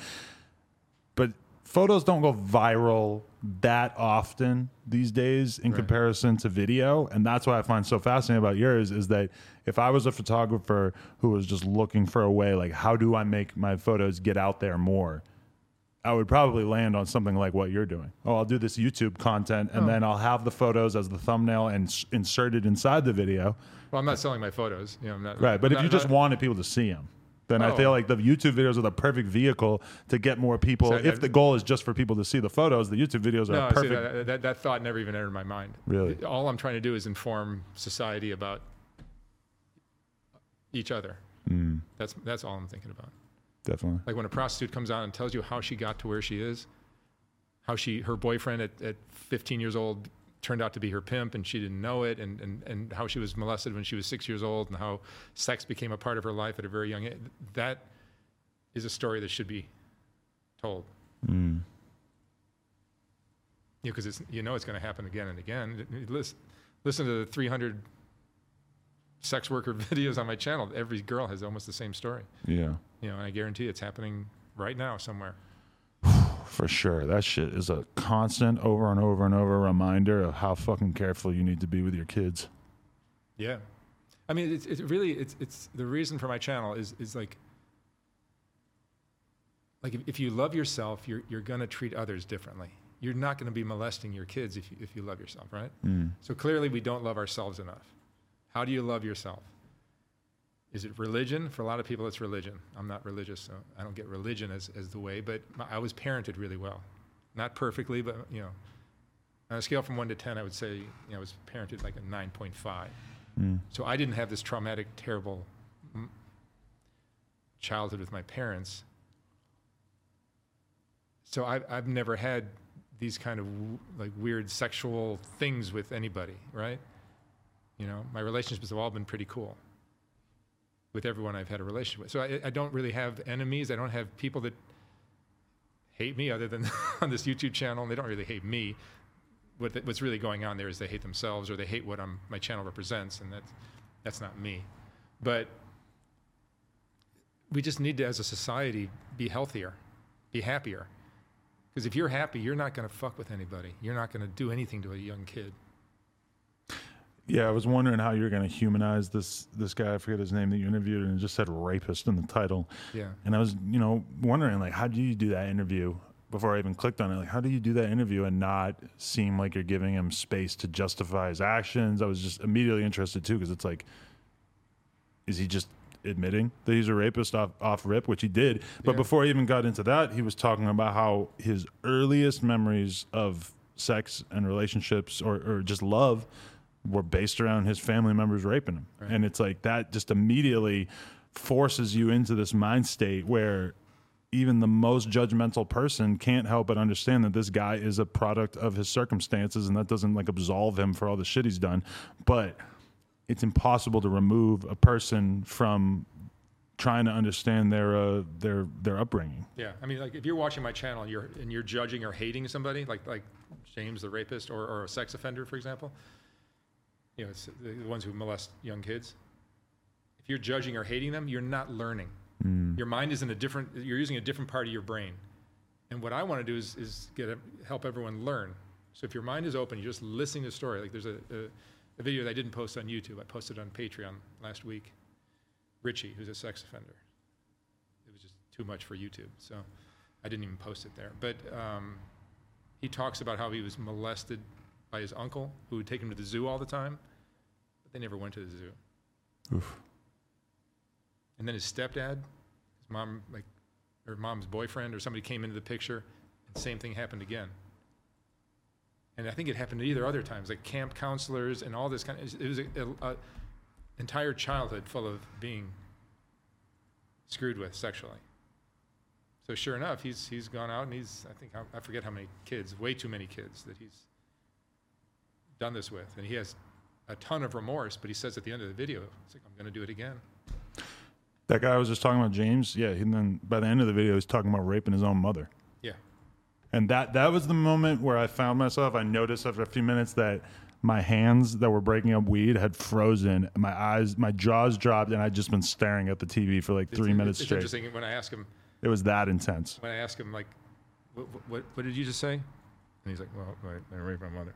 But photos don't go viral that often these days in Right. comparison to video. And that's what I find so fascinating about yours, is that if I was a photographer who was just looking for a way, like, how do I make my photos get out there more? I would probably land on something like what you're doing. Oh, I'll do this YouTube content, and Oh. then I'll have the photos as the thumbnail and s- inserted inside the video. Well, I'm not selling my photos. You know, I'm not, Right. But I'm if you not- just not- wanted people to see them, then I Oh. feel like the YouTube videos are the perfect vehicle to get more people. So if that- the goal is just for people to see the photos, the YouTube videos are No, perfect. see, that, that, that thought never even entered my mind. Really? All I'm trying to do is inform society about each other. Mm. That's that's all I'm thinking about. Definitely. Like when a prostitute comes out and tells you how she got to where she is, how she her boyfriend at, at fifteen years old turned out to be her pimp and she didn't know it, and, and, and how she was molested when she was six years old, and how sex became a part of her life at a very young age. That is a story that should be told. Mm. You know, because it's you know it's going to happen again and again. Listen, listen to the three hundred sex worker videos on my channel. Every girl has almost the same story. Yeah. You know, and I guarantee it's happening right now somewhere. For sure. That shit is a constant over and over and over reminder of how fucking careful you need to be with your kids. Yeah. I mean, it's, it's really, it's, it's the reason for my channel is, is like, like if, if you love yourself, you're, you're going to treat others differently. You're not going to be molesting your kids if you, if you love yourself, right? Mm. So clearly we don't love ourselves enough. How do you love yourself? Is it religion? For a lot of people, it's religion. I'm not religious, so I don't get religion as, as the way, but my, I was parented really well. Not perfectly, but, you know, on a scale from one to ten, I would say, you know, I was parented like a nine point five. Mm. So I didn't have this traumatic, terrible mm, childhood with my parents. So I've, I've never had these kind of w- like weird sexual things with anybody, right? You know, my relationships have all been pretty cool with everyone I've had a relationship with. So I, I don't really have enemies. I don't have people that hate me other than on this YouTube channel. And they don't really hate me. What the, what's really going on there is they hate themselves, or they hate what I'm, my channel represents, and that's, that's not me. But we just need to, as a society, be healthier, be happier. Because if you're happy, you're not going to fuck with anybody. You're not going to do anything to a young kid. Yeah, I was wondering how you're going to humanize this this guy. I forget his name that you interviewed, and it just said rapist in the title. Yeah. And I was, you know, wondering, like, how do you do that interview? Before I even clicked on it, like, how do you do that interview and not seem like you're giving him space to justify his actions? I was just immediately interested, too, because it's like, is he just admitting that he's a rapist off, off rip, which he did? But Yeah. before I even got into that, he was talking about how his earliest memories of sex and relationships or, or just love were based around his family members raping him. Right. And it's like that just immediately forces you into this mind state where even the most judgmental person can't help but understand that this guy is a product of his circumstances, and that doesn't like absolve him for all the shit he's done. But it's impossible to remove a person from trying to understand their uh, their their upbringing. Yeah, I mean, like if you're watching my channel and you're and you're judging or hating somebody, like like James the rapist or, or a sex offender, for example, you know, it's the ones who molest young kids. If you're judging or hating them, you're not learning. Mm. Your mind is in a different. You're using a different part of your brain. And what I want to do is is get a, help everyone learn. So if your mind is open, you're just listening to the story. Like there's a, a, a video that I didn't post on YouTube. I posted on Patreon last week. Richie, who's a sex offender. It was just too much for YouTube, so I didn't even post it there. But um, he talks about how he was molested by his uncle, who would take him to the zoo all the time, but they never went to the zoo. Oof. And then his stepdad, his mom, like, or mom's boyfriend, or somebody came into the picture, and the same thing happened again. And I think it happened at either other times, like camp counselors and all this kind of. It was a, a, a entire childhood full of being screwed with sexually. So sure enough, he's he's gone out and he's, I think, I forget how many kids, way too many kids that he's done this with. And he has a ton of remorse, but he says at the end of the video, it's like, I'm going to do it again. That guy I was just talking about, James, yeah, and then by the end of the video, he's talking about raping his own mother. Yeah. And that that was the moment where I found myself, I noticed after a few minutes that my hands that were breaking up weed had frozen. My eyes, my jaws dropped, and I'd just been staring at the T V for like three it's, minutes it's straight. It's interesting when I ask him. It was that intense. When I ask him, like, what, what, what did you just say? And he's like, well, I, I raped my mother.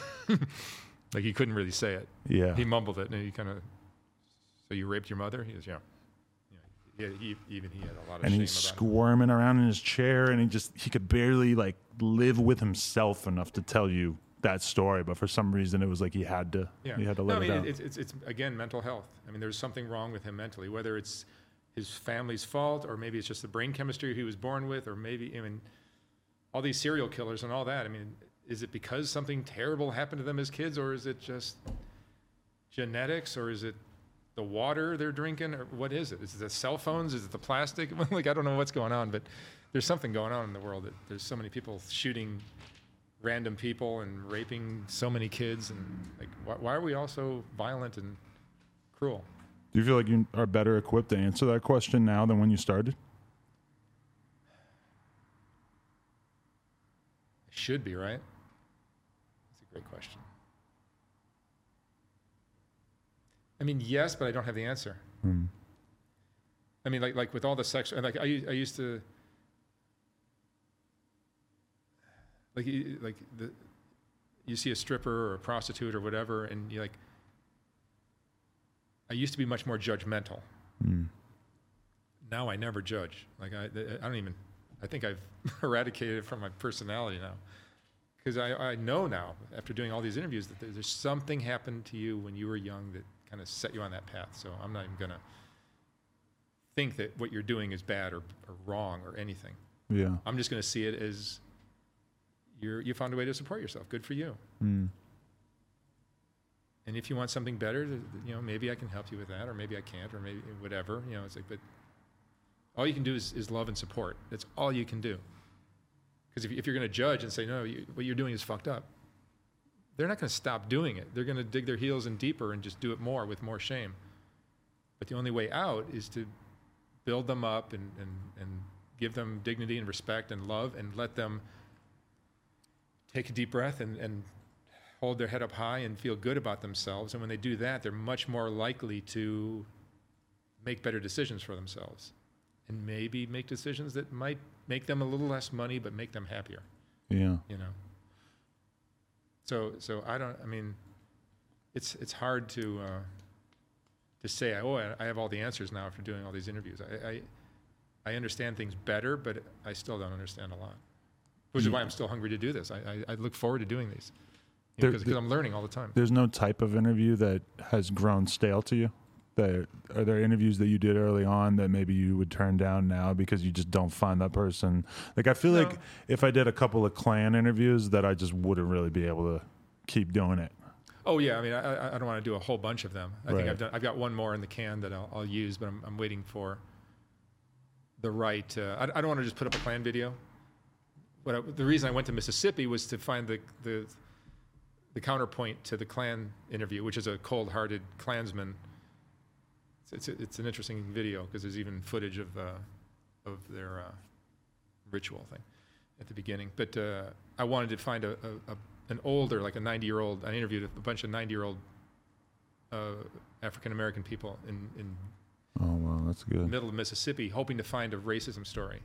Like he couldn't really say it. Yeah. He mumbled it, and he kind of, so you raped your mother? He goes, yeah. Yeah, he, even he had a lot of and shame he's about squirming around in his chair, and he just he could barely like live with himself enough to tell you that story. But for some reason, it was like he had to Yeah. he had to no, let I mean, it out. It's, it's, it's, again, mental health. I mean, there's something wrong with him mentally, whether it's his family's fault, or maybe it's just the brain chemistry he was born with, or maybe, I mean, all these serial killers and all that. I mean, is it because something terrible happened to them as kids, or is it just genetics, or is it the water they're drinking, or what is it? Is it the cell phones? Is it the plastic? Like, I don't know what's going on, but there's something going on in the world that there's so many people shooting random people and raping so many kids, and like, why, why are we all so violent and cruel? Do you feel like you are better equipped to answer that question now than when you started? Should be, right? That's a great question. I mean, yes, but I don't have the answer. Mm. I mean, like like with all the sexual, like I I used to, like you- like the, you see a stripper or a prostitute or whatever, and you like. I used to be much more judgmental. Mm. Now I never judge. Like I, I don't even. I think I've eradicated it from my personality now, because I, I know now after doing all these interviews that there's something happened to you when you were young that kind of set you on that path. So I'm not even gonna think that what you're doing is bad or, or wrong or anything. Yeah. I'm just gonna see it as you're you found a way to support yourself. Good for you. Mm. And if you want something better, you know, maybe I can help you with that, or maybe I can't, or maybe whatever. You know, it's like, but all you can do is, is love and support. That's all you can do. Because if, if you're going to judge and say, no, you, what you're doing is fucked up, they're not going to stop doing it. They're going to dig their heels in deeper and just do it more with more shame. But the only way out is to build them up and, and, and give them dignity and respect and love, and let them take a deep breath and, and hold their head up high and feel good about themselves. And when they do that, they're much more likely to make better decisions for themselves, and maybe make decisions that might make them a little less money, but make them happier. Yeah. You know? So, so I don't, I mean, it's, it's hard to, uh, to say, oh, I, I have all the answers now after doing all these interviews. I, I, I understand things better, but I still don't understand a lot, which is why I'm still hungry to do this. I, I, I look forward to doing these. Because There- I'm learning all the time. There's no type of interview that has grown stale to you? That, are there interviews that you did early on that maybe you would turn down now because you just don't find that person? Like, I feel No. like if I did a couple of Klan interviews, that I just wouldn't really be able to keep doing it. Oh yeah, I mean, I, I- I don't want to do a whole bunch of them. I Right. think I've done. I've got one more in the can that I'll, I'll use, but I'm, I'm waiting for the right. Uh, I, I don't want to just put up a Klan video. But I, the reason I went to Mississippi was to find the the the counterpoint to the Klan interview, which is a cold-hearted Klansman. It's it's, it's an interesting video because there's even footage of uh, of their uh, ritual thing at the beginning. But uh, I wanted to find a, a, a an older, like a ninety-year-old. I interviewed a bunch of ninety-year-old uh, African-American people in, in Oh, wow, that's the good. middle of Mississippi, hoping to find a racism story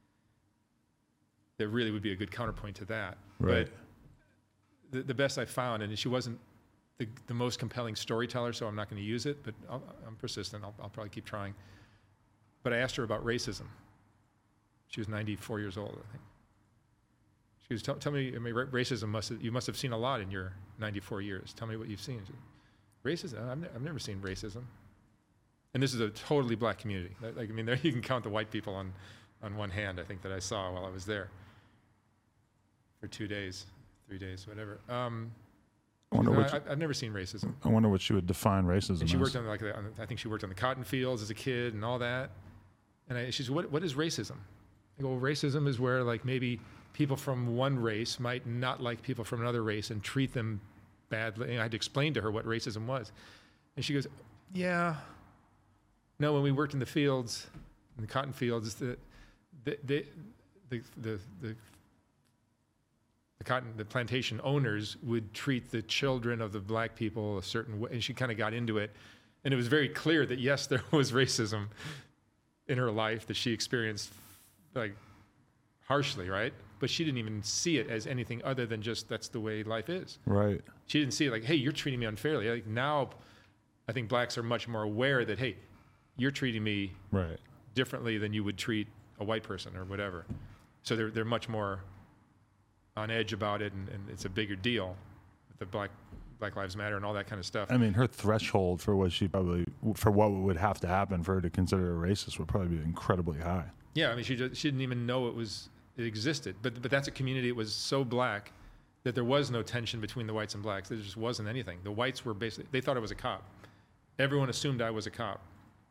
that really would be a good counterpoint to that. Right. But the, the best I found, and she wasn't the, the most compelling storyteller, so I'm not going to use it, but I'll, I'm persistent. I'll, I'll probably keep trying. But I asked her about racism. She was ninety-four years old, I think. She goes, tell, tell me, I mean, ra- racism must have, you must have seen a lot in your ninety-four years. Tell me what you've seen. She said, racism? I've, ne- I've never seen racism. And this is a totally black community. Like, I mean, there you can count the white people on, on one hand, I think, that I saw while I was there for two days, three days, whatever. Um, I wonder no, what I, I've never seen racism. I wonder what she would define racism And she as. worked on like the, on the, I think she worked on the cotton fields as a kid and all that. And I, she said, "What what is racism?" I go, well, "Racism is where like maybe people from one race might not like people from another race and treat them badly." And I had to explain to her what racism was, and she goes, "Yeah, no. When we worked in the fields, in the cotton fields, the the the the the, the the cotton, the plantation owners would treat the children of the black people a certain way." And she kind of got into it. And it was very clear that, yes, there was racism in her life that she experienced like harshly, right? But she didn't even see it as anything other than just that's the way life is. Right. She didn't see it like, hey, you're treating me unfairly. Like now, I think blacks are much more aware that, hey, you're treating me Right. differently than you would treat a white person or whatever. So they're they're much more on edge about it, and, and it's a bigger deal with the Black Black Lives Matter and all that kind of stuff. I mean, her threshold for what she probably, for what would have to happen for her to consider her racist would probably be incredibly high. Yeah, I mean, she just, she didn't even know it was it existed. But but that's a community that was so black that there was no tension between the whites and blacks. There just wasn't anything. The whites were basically, they thought it was a cop. everyone assumed I was a cop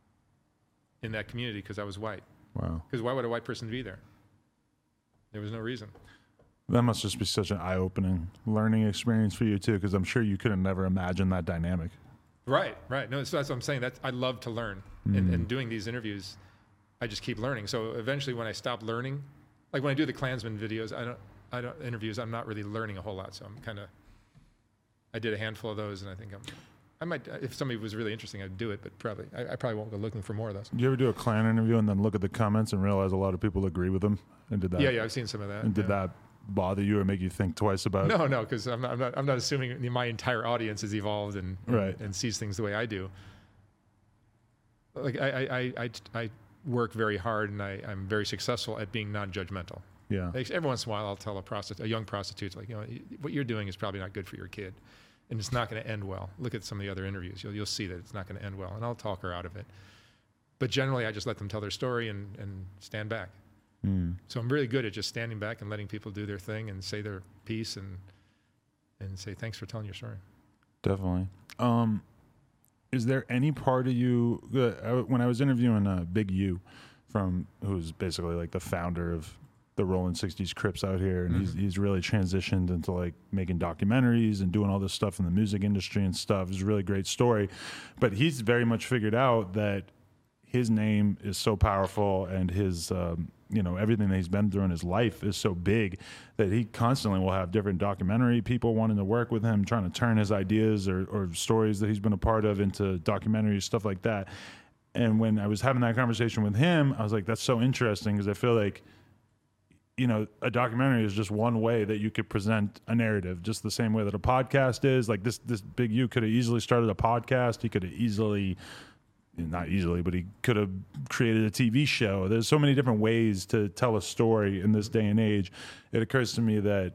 in that community because I was white. Wow. Because why would a white person be there? There was no reason. That must just be such an eye-opening learning experience for you too, because I'm sure you could have never imagined that dynamic. Right, right. No, so that's what I'm saying. That's, I love to learn. Mm. And, and doing these interviews, I just keep learning. So eventually when I stop learning, like when I do the Klansman videos, I don't, I don't interviews, I'm not really learning a whole lot. So I'm kind of, I did a handful of those and I think I'm, I might, if somebody was really interesting, I'd do it, but probably, I, I probably won't go looking for more of those. Do you ever do a Klan interview and then look at the comments and realize a lot of people agree with them? And did that? Yeah, yeah, I've seen some of that. And did yeah. that bother you or make you think twice about it? No, no, because I'm not, I'm not, I'm not assuming my entire audience has evolved and, and, right. and sees things the way I do. Like I, I, I, I work very hard and I, I'm very successful at being non-judgmental. Yeah. Like every once in a while, I'll tell a prostitute, a young prostitute, like, you know, what you're doing is probably not good for your kid, and it's not going to end well. Look at some of the other interviews; you'll you'll see that it's not going to end well, and I'll talk her out of it. But generally, I just let them tell their story and and stand back. Mm. So I'm really good at just standing back and letting people do their thing and say their piece and and say thanks for telling your story. Definitely. Um, is there any part of you uh, when I was interviewing uh, Big U, from who's basically like the founder of the Rolling sixties Crips out here, and mm-hmm. he's he's really transitioned into like making documentaries and doing all this stuff in the music industry and stuff. It's a really great story, but he's very much figured out that his name is so powerful and his um, you know everything that he's been through in his life is so big that he constantly will have different documentary people wanting to work with him, trying to turn his ideas or, or stories that he's been a part of into documentaries, stuff like that. And when I was having that conversation with him, I was like, that's so interesting, because I feel like, you know, a documentary is just one way that you could present a narrative, just the same way that a podcast is. Like this, this Big U could have easily started a podcast. He could have easily, not easily, but he could have created a T V show. There's so many different ways to tell a story in this day and age. It occurs to me that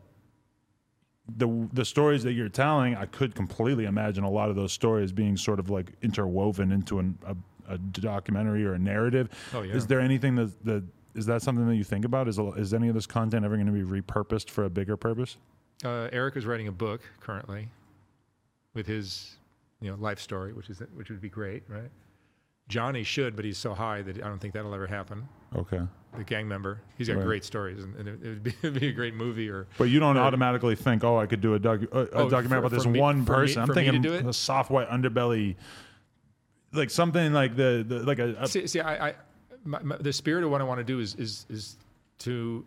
the the stories that you're telling, I could completely imagine a lot of those stories being sort of like interwoven into an, a, a documentary or a narrative. Oh, yeah. Is there anything that that Is that something that you think about? Is is any of this content ever going to be repurposed for a bigger purpose? Uh, Eric is writing a book currently with his, you know, life story, which is which would be great, right? Johnny should, but he's so high that I don't think that'll ever happen. Okay. The gang member, he's got right. great stories, and, and it, it, would be, it'd be a great movie. Or but you don't or, automatically think, oh, I could do a, docu- a, a oh, documentary for, about this me, one for person. Me, I'm thinking do the soft white underbelly, like something like the, the like a. a see, see, I. I My, my, the spirit of what I want to do is is is to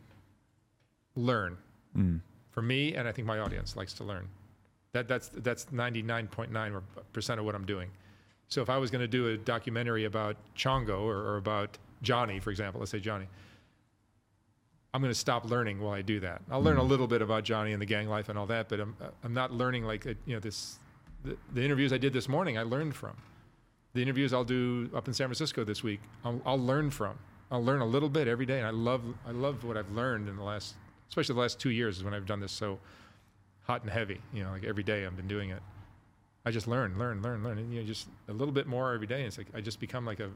learn. Mm. For me, and I think my audience likes to learn. That that's that's ninety-nine point nine percent of what I'm doing. So if I was going to do a documentary about Chongo or, or about Johnny, for example, let's say Johnny, I'm going to stop learning while I do that. I'll mm. learn a little bit about Johnny and the gang life and all that, but I'm I'm not learning like a, you know this the, the interviews I did this morning. I learned from. The interviews I'll do up in San Francisco this week, I'll, I'll learn from. I'll learn a little bit every day, and I love I love what I've learned in the last, especially the last two years is when I've done this so hot and heavy. You know, like every day I've been doing it. I just learn, learn, learn, learn, and you know, just a little bit more every day. And it's like I just become like a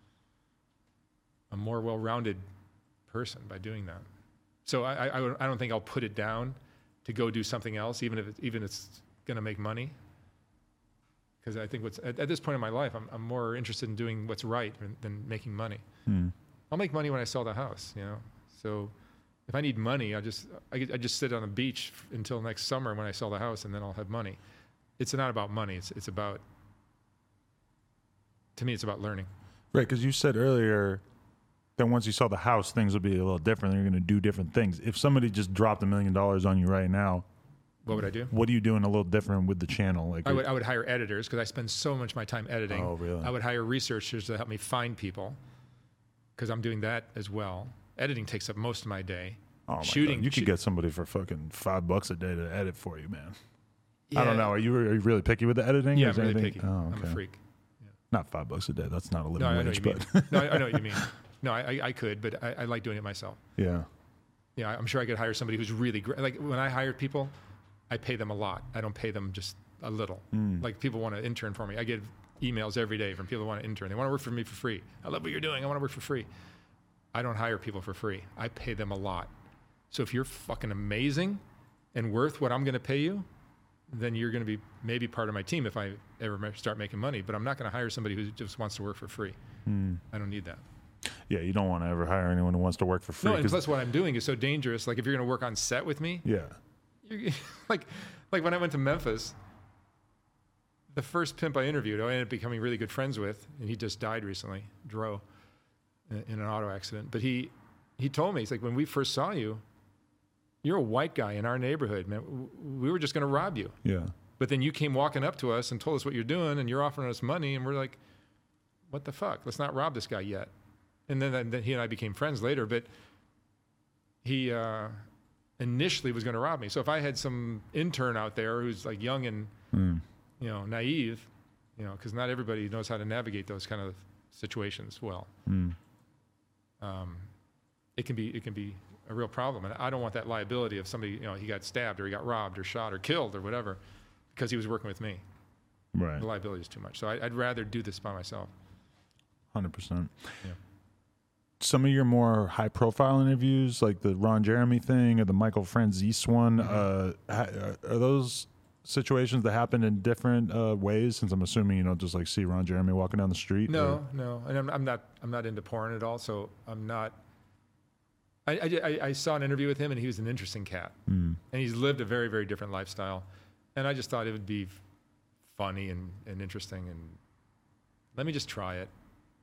a more well-rounded person by doing that. So I I, I don't think I'll put it down to go do something else, even if it, even if it's going to make money. Because I think what's at, at this point in my life, I'm, I'm more interested in doing what's right than, than making money. Hmm. I'll make money when I sell the house, you know. So if I need money, I just I, I just sit on the beach until next summer when I sell the house, and then I'll have money. It's not about money. It's it's about, to me, it's about learning. Right, because you said earlier that once you sell the house, things will be a little different. You're going to do different things. If somebody just dropped a million dollars on you right now, what would I do? What are you doing a little different with the channel? Like I would, I would hire editors because I spend so much of my time editing. Oh, really? I would hire researchers to help me find people because I'm doing that as well. Editing takes up most of my day. Oh, my Shooting, God. You could shoot, get somebody for fucking five bucks a day to edit for you, man. Yeah. I don't know. Are you, are you really picky with the editing? Yeah, I'm really picky. Oh, okay. I'm a freak. Yeah. Not five bucks a day. That's not a living no, I wage. know what you but mean. no, I, I know what you mean. No, I, I could, but I, I like doing it myself. Yeah. Yeah, I'm sure I could hire somebody who's really great. Like when I hire people, I pay them a lot. I don't pay them just a little. Mm. Like people want to intern for me. I get emails every day from people who want to intern. They want to work for me for free. I love what you're doing. I want to work for free. I don't hire people for free. I pay them a lot. So if you're fucking amazing and worth what I'm going to pay you, then you're going to be maybe part of my team if I ever ma- start making money. But I'm not going to hire somebody who just wants to work for free. Hmm. I don't need that. Yeah, you don't want to ever hire anyone who wants to work for free. No, and 'cause- plus what I'm doing is so dangerous. Like if you're going to work on set with me, yeah. you're, like like when I went to Memphis, the first pimp I interviewed, I ended up becoming really good friends with, and he just died recently, Dro, in, in an auto accident. But he he told me, he's like, when we first saw you, you're a white guy in our neighborhood, man. W- We were just going to rob you. Yeah. But then you came walking up to us and told us what you're doing, and you're offering us money, and we're like, what the fuck? Let's not rob this guy yet. And then, and then he and I became friends later, but he uh, initially was going to rob me. So if I had some intern out there who's like young and, Mm. you know, naive, you know, because not everybody knows how to navigate those kind of situations well. Mm. Um, it can be it can be a real problem, and I don't want that liability of somebody, you know, he got stabbed or he got robbed or shot or killed or whatever because he was working with me. Right. The liability is too much. So I, I'd rather do this by myself. one hundred percent. Yeah. Some of your more high-profile interviews, like the Ron Jeremy thing or the Michael Franzese one, Mm-hmm. uh, ha- are those situations that happen in different uh, ways? Since I'm assuming you don't just like see Ron Jeremy walking down the street. No, or- no, and I'm, I'm not. I'm not into porn at all. So I'm not. I, I, I- I saw an interview with him, and he was an interesting cat, Mm. and he's lived a very, very different lifestyle, and I just thought it would be f- funny and, and interesting, and let me just try it.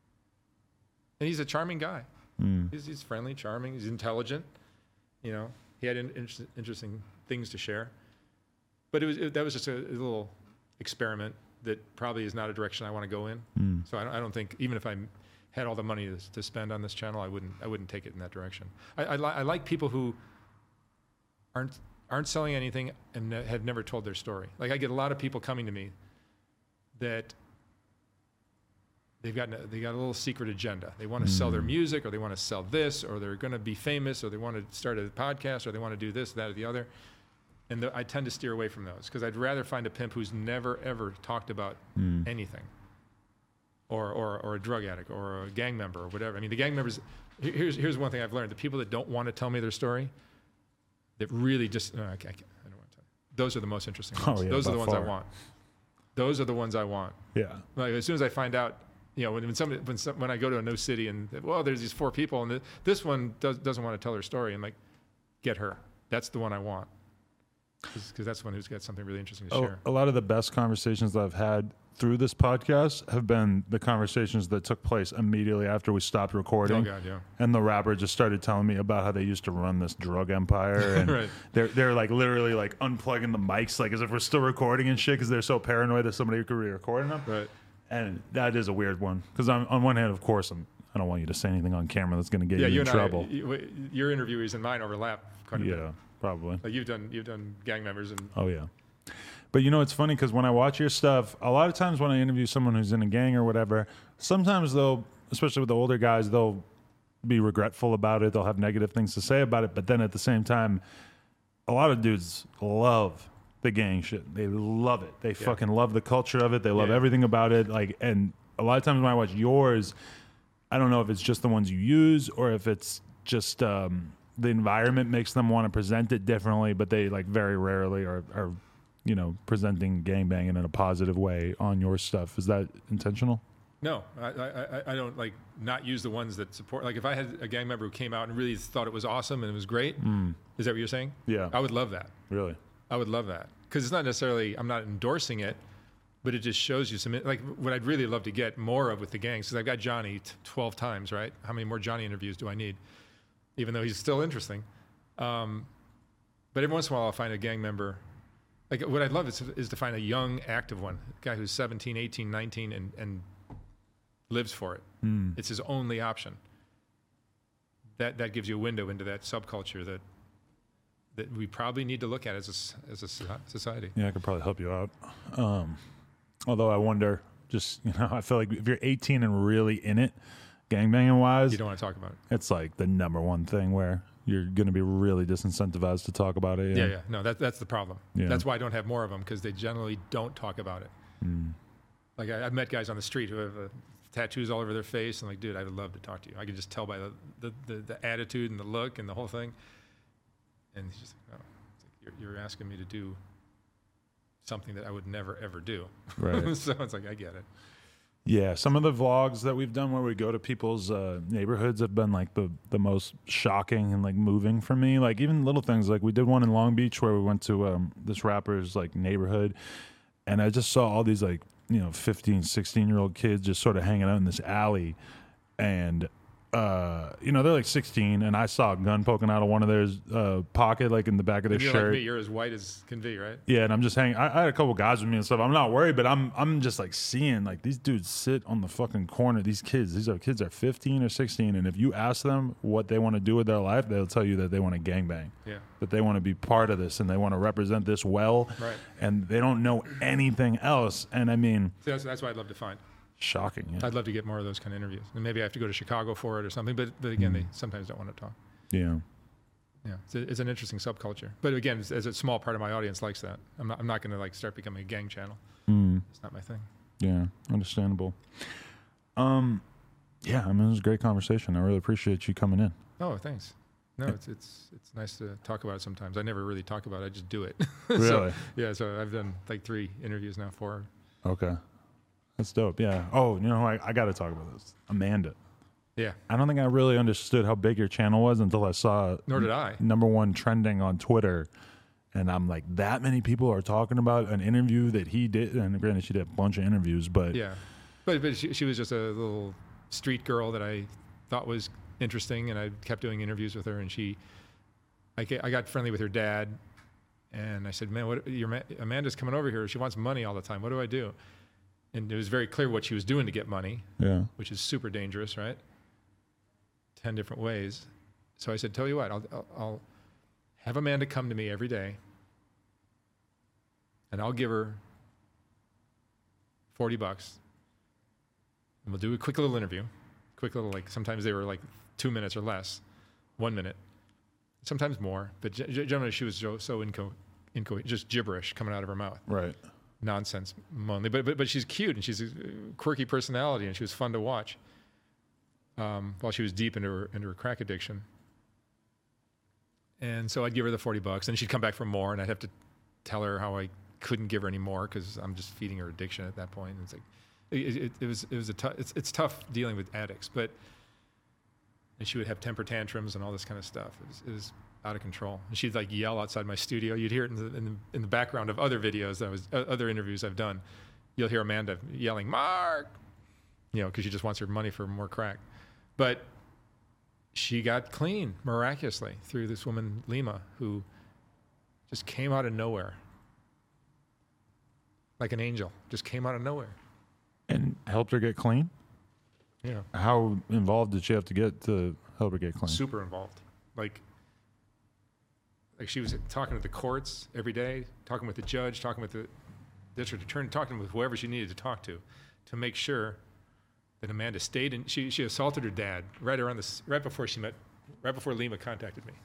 And he's a charming guy. Mm. He's, he's friendly, charming. He's intelligent. You know, he had in, inter- interesting things to share. But it was it, that was just a, a little experiment that probably is not a direction I want to go in. Mm. So I don't, I don't think, even if I had all the money to, to spend on this channel, I wouldn't I wouldn't take it in that direction. I, I, li- I like people who aren't aren't selling anything and ne- have never told their story. Like I get a lot of people coming to me that they've got they got a little secret agenda. They want to sell their music, or they want to sell this, or they're going to be famous, or they want to start a podcast, or they want to do this, that, or the other. And the, I tend to steer away from those because I'd rather find a pimp who's never ever talked about Mm. anything, or, or or a drug addict, or a gang member, or whatever. I mean, the gang members. here- Here's here's one thing I've learned: the people that don't want to tell me their story, that really just no, I, can't, I, can't, I don't want to tell you. Those are the most interesting ones. Oh, yeah, those are by the ones I far. want. Those are the ones I want. Yeah. Like as soon as I find out, you know, when when, somebody, when, some, when I go to a new city and well, there's these four people, and the, this one does, doesn't want to tell her story, I'm like, get her. That's the one I want, because that's the one who's got something really interesting to Oh, share. a lot of the best conversations that I've had through this podcast have been the conversations that took place immediately after we stopped recording. Oh God, yeah. And the rapper just started telling me about how they used to run this drug empire, and Right. they're they're like literally like unplugging the mics, like as if we're still recording and shit, because they're so paranoid that somebody could be recording them. Right. And that is a weird one, because on on one hand, of course, I'm I don't want you to say anything on camera that's going to get Yeah, you, you in and trouble. I, you, your interviews and mine overlap quite a bit. Yeah, probably. Like you've done you've done gang members and Oh yeah. But you know, it's funny because when I watch your stuff, a lot of times when I interview someone who's in a gang or whatever, sometimes they'll, especially with the older guys, they'll be regretful about it. They'll have negative things to say about it. But then at the same time, a lot of dudes love the gang shit. They love it. They fucking love the culture of it. They love Yeah. everything about it. Like, and a lot of times when I watch yours, I don't know if it's just the ones you use or if it's just um, the environment makes them want to present it differently, but they like very rarely are, are you know, presenting gangbanging in a positive way on your stuff. Is that intentional? no, I, I I- I don't like not use the ones that support. Like if I had a gang member who came out and really thought it was awesome and it was great, is that what you're saying? Yeah. I would love that. Really? I would love that because it's not necessarily I'm not endorsing it, but it just shows you some like what I'd really love to get more of with the gangs. Because I've got Johnny t- twelve times, right? How many more Johnny interviews do I need? Even though he's still interesting, um, but every once in a while I'll find a gang member. Like what I'd love is, is to find a young, active one, a guy who's seventeen, eighteen, nineteen, and and lives for it. Mm. It's his only option. That that gives you a window into that subculture that that we probably need to look at as a, s- as a so- society. Yeah, I could probably help you out. Um, although I wonder, just, you know, I feel like if you're eighteen and really in it, gangbanging wise, You don't want to talk about it. it's like the number one thing where you're going to be really disincentivized to talk about it. Yeah, yeah. No, that, that's the problem. Yeah. That's why I don't have more of them, because they generally don't talk about it. Mm. Like I, I've met guys on the street who have uh, tattoos all over their face, and like, dude, I would love to talk to you. I could just tell by the, the, the, the attitude and the look and the whole thing. And he's just like, oh, it's like you're, you're asking me to do something that I would never ever do. Right. So it's like I get it. Yeah, some of the vlogs that we've done where we go to people's uh, neighborhoods have been like the, the most shocking and like moving for me. Like even little things, like we did one in Long Beach where we went to um, this rapper's like neighborhood, and I just saw all these like, you know, fifteen, sixteen year old kids just sort of hanging out in this alley, and uh, you know, they're like sixteen, and I saw a gun poking out of one of their uh, pocket, like in the back of their And you're shirt. like me, you're as white as can be, right? Yeah, and I'm just hanging. I, I had a couple guys with me and stuff. I'm not worried, but I'm I'm just like seeing like these dudes sit on the fucking corner. These kids, these are kids are fifteen or sixteen, and if you ask them what they want to do with their life, they'll tell you that they want to gangbang. Yeah. That they want to be part of this and they want to represent this well. Right. And they don't know anything else. And I mean, So that's, that's what I'd love to find. shocking. Yeah. I'd love to get more of those kind of interviews. And maybe I have to go to Chicago for it or something. But, but again, Mm. they sometimes don't want to talk. yeah. Yeah, it's, a, it's an interesting subculture. But again, as, as a small part of my audience likes that, I'm not, I'm not going to like start becoming a gang channel. Mm. It's not my thing. Yeah. Understandable. Um, yeah. I mean, it was a great conversation. I really appreciate you coming in. Oh, thanks. No, it's it's it's nice to talk about it sometimes. I never really talk about it. I just do it. Really? So, yeah, so I've done like three interviews now, four. Okay. That's dope. Yeah. Oh, you know, I, I got to talk about this. Amanda. Yeah, I don't think I really understood how big your channel was until I saw nor did I. number one trending on Twitter. And I'm like, that many people are talking about an interview that he did. And granted, she did a bunch of interviews, but Yeah, but but she, she was just a little street girl that I thought was interesting, and I kept doing interviews with her. And she, I, get, I got friendly with her dad, and I said, "Man, what your ma- Amanda's coming over here. She wants money all the time. What do I do?" And it was very clear what she was doing to get money, yeah. which is super dangerous, right? Ten different ways. So I said, "Tell you what, I'll, I'll, I'll have Amanda come to me every day, and I'll give her forty bucks, and we'll do a quick little interview, quick little like sometimes they were like two minutes or less, one minute, sometimes more, but g- generally she was so, so inco, inco, just gibberish coming out of her mouth, Right. nonsense, mainly. But but but she's cute and she's a quirky personality, and she was fun to watch. Um, while she was deep into her into her crack addiction. And so I'd give her the forty bucks, and she'd come back for more, and I'd have to tell her how I couldn't give her any more because I'm just feeding her addiction at that point. And it's like, it, it, it was, it was a tough, it's, it's tough dealing with addicts, but, and she would have temper tantrums and all this kind of stuff. It was, it was out of control. And she'd like yell outside my studio. You'd hear it in the, in the, in the background of other videos that I was, uh, other interviews I've done. You'll hear Amanda yelling, "Mark," you know, because she just wants her money for more crack. But she got clean miraculously through this woman, Lima, who just came out of nowhere. Like an angel, just came out of nowhere. And helped her get clean? Yeah. How involved did she have to get to help her get clean? Super involved. Like, like she was talking to the courts every day, talking with the judge, talking with the district attorney, talking with whoever she needed to talk to, to make sure that Amanda stayed in. She she assaulted her dad right around this, right before she met, right before Lima contacted me.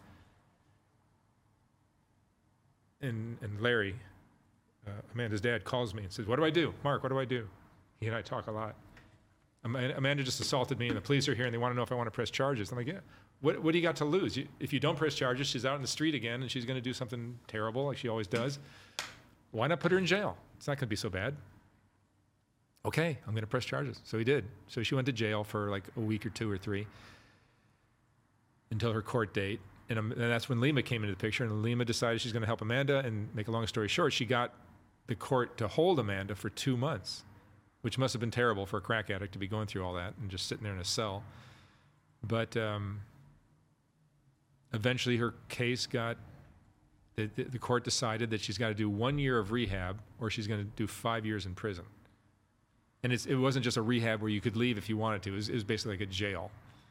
And and Larry, uh, Amanda's dad, calls me and says, "What do I do, Mark? What do I do?" He and I talk a lot. Amanda just assaulted me, and the police are here, and they want to know if I want to press charges. I'm like, yeah. What what do you got to lose? You, if you don't press charges, she's out in the street again, and she's going to do something terrible like she always does. Why not put her in jail? It's not going to be so bad. Okay, I'm going to press charges. So he did. So she went to jail for like a week or two or three until her court date. And, um, and that's when Lima came into the picture. And Lima decided she's going to help Amanda. And make a long story short, she got the court to hold Amanda for two months, which must have been terrible for a crack addict to be going through all that and just sitting there in a cell. But um, eventually her case got, the, the, the court decided that she's got to do one year of rehab or she's going to do five years in prison. And it's, it wasn't just a rehab where you could leave if you wanted to. It was, it was basically like a jail.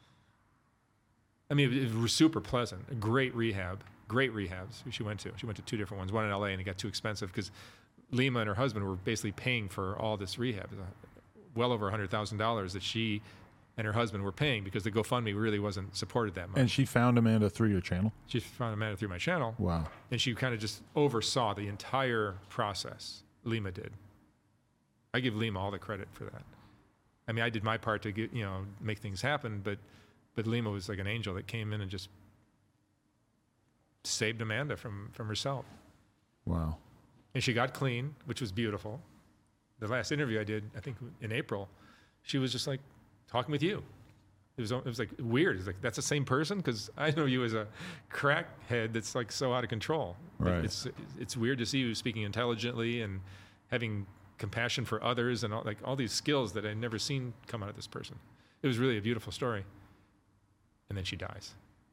I mean, it, it was super pleasant. A great rehab. Great rehabs she went to. She went to two different ones. One in L A, and it got too expensive because Lima and her husband were basically paying for all this rehab. Well over one hundred thousand dollars that she and her husband were paying because the GoFundMe really wasn't supported that much. And she found Amanda through your channel? She found Amanda through my channel. Wow. And she kind of just oversaw the entire process. Lima did. I give Lima all the credit for that. I mean, I did my part to get, you know, make things happen, but but Lima was like an angel that came in and just saved Amanda from, from herself. Wow. and she got clean, which was beautiful. The last interview I did, I think in April, she was just like talking with you. It was it was like weird. It's like, that's the same person? Because I know you as a crackhead that's like so out of control. Right. Like it's it's weird to see you speaking intelligently and having compassion for others and all, like all these skills that I'd never seen come out of this person. It was really a beautiful story. And then she dies.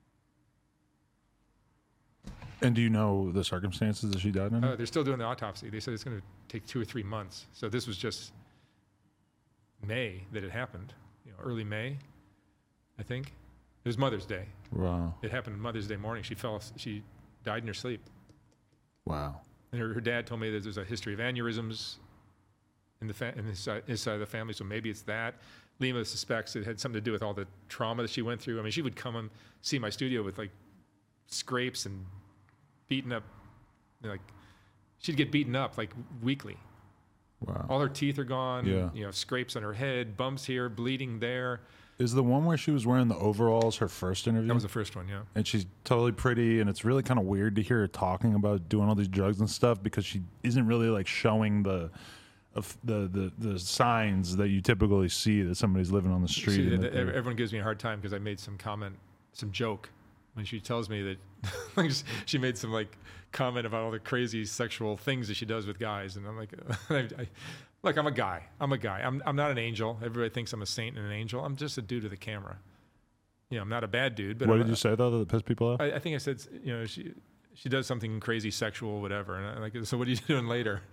And do you know the circumstances that she died in? Uh, they're still doing the autopsy. They said it's going to take two or three months. So this was just May that it happened, you know, early May, I think. It was Mother's Day. Wow. It happened Mother's Day morning. She fell. She died in her sleep. Wow. And her, her dad told me that there's a history of aneurysms in the fa- in his side, his side of the family. So maybe it's that. Lima suspects it had something to do with all the trauma that she went through. I mean, she would come and see my studio with like scrapes and beaten up, like she'd get beaten up like weekly. Wow. All her teeth are gone. Yeah. You know, scrapes on her head, bumps here, bleeding there. Is the one where she was wearing the overalls her first interview? That was the first one, yeah. And she's totally pretty, and it's really kind of weird to hear her talking about doing all these drugs and stuff because she isn't really like showing the of the, the the signs that you typically see that somebody's living on the street. She, and the, that they're- everyone gives me a hard time because I made some comment, some joke when she tells me that like she made some like comment about all the crazy sexual things that she does with guys, and I'm like, I, I, look, I'm a guy. I'm a guy. I'm I'm not an angel. Everybody thinks I'm a saint and an angel. I'm just a dude with a camera. You know, I'm not a bad dude. But what I'm did a, you say though that pissed people off? I, I think I said, you know, she she does something crazy, sexual, whatever, and I'm like, so what are you doing later?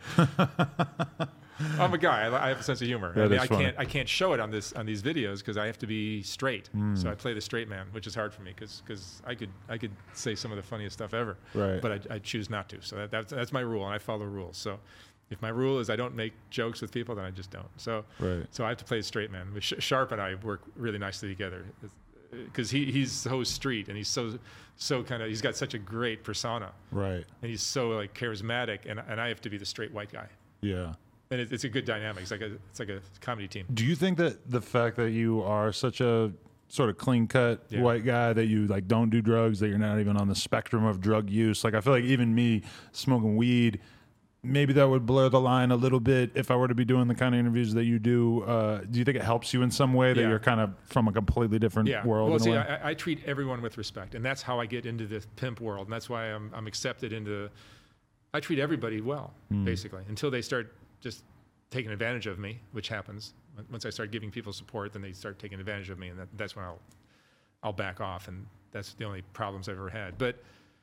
I'm a guy. I, I have a sense of humor. That I mean, is I funny. can't I can't show it on this on these videos because I have to be straight. Mm. So I play the straight man, which is hard for me because I could I could say some of the funniest stuff ever, Right. but I, I choose not to. So that, that's that's my rule, and I follow rules. So if my rule is I don't make jokes with people, then I just don't. So Right. so I have to play the straight man. With Sh- Sharp and I work really nicely together because he he's so street and he's so so kind of he's got such a great persona Right. and he's so like charismatic, and and I have to be the straight white guy. Yeah. And it, it's a good dynamic. It's like a it's like a comedy team. Do you think that the fact that you are such a sort of clean cut Yeah. white guy, that you like don't do drugs, that you're not even on the spectrum of drug use, like I feel like even me smoking weed, maybe that would blur the line a little bit if I were to be doing the kind of interviews that you do. Uh, do you think it helps you in some way that Yeah. you're kind of from a completely different Yeah. world? Well, in a see, way? I, I treat everyone with respect, and that's how I get into the pimp world, and that's why I'm I'm accepted into. I treat everybody well, Hmm. basically, until they start just taking advantage of me, which happens. Once I start giving people support, then they start taking advantage of me, and that, that's when I'll I'll back off, and that's the only problems I've ever had. But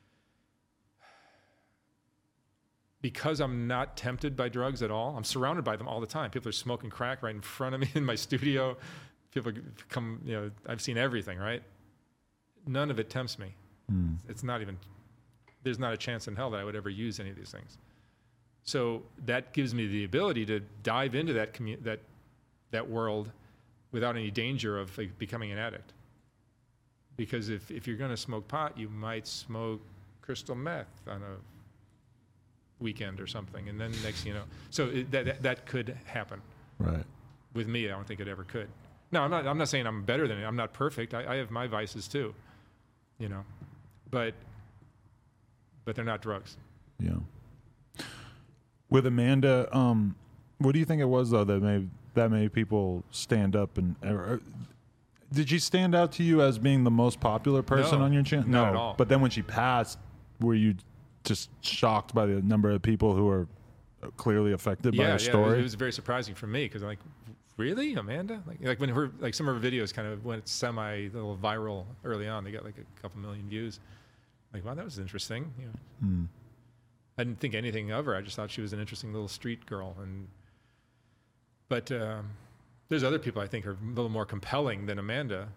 because I'm not tempted by drugs at all, I'm surrounded by them all the time. People are smoking crack right in front of me in my studio. People come, you know, I've seen everything, right? None of it tempts me. Mm. It's not even, there's not a chance in hell that I would ever use any of these things. So that gives me the ability to dive into that commu- that that world without any danger of like, becoming an addict. Because if, if you're going to smoke pot, you might smoke crystal meth on a weekend or something, and then next thing you know, so it, that, that that could happen. Right. With me, I don't think it ever could. No, I'm not. I'm not saying I'm better than it. I'm not perfect. I, I have my vices too, you know, but but they're not drugs. Yeah. With Amanda, um, what do you think it was though that made that made people stand up and? Or, did she stand out to you as being the most popular person No, on your channel? not No, at all. But then when she passed, were you just shocked by the number of people who are clearly affected yeah, by her yeah. story? It was, it was very surprising for me because I'm like, really, Amanda? Like, like when her like some of her videos kind of went semi little viral early on. They got like a couple million views. Like, wow, that was interesting. You know, Hmm. I didn't think anything of her. I just thought she was an interesting little street girl. And but um, there's other people I think are a little more compelling than Amanda.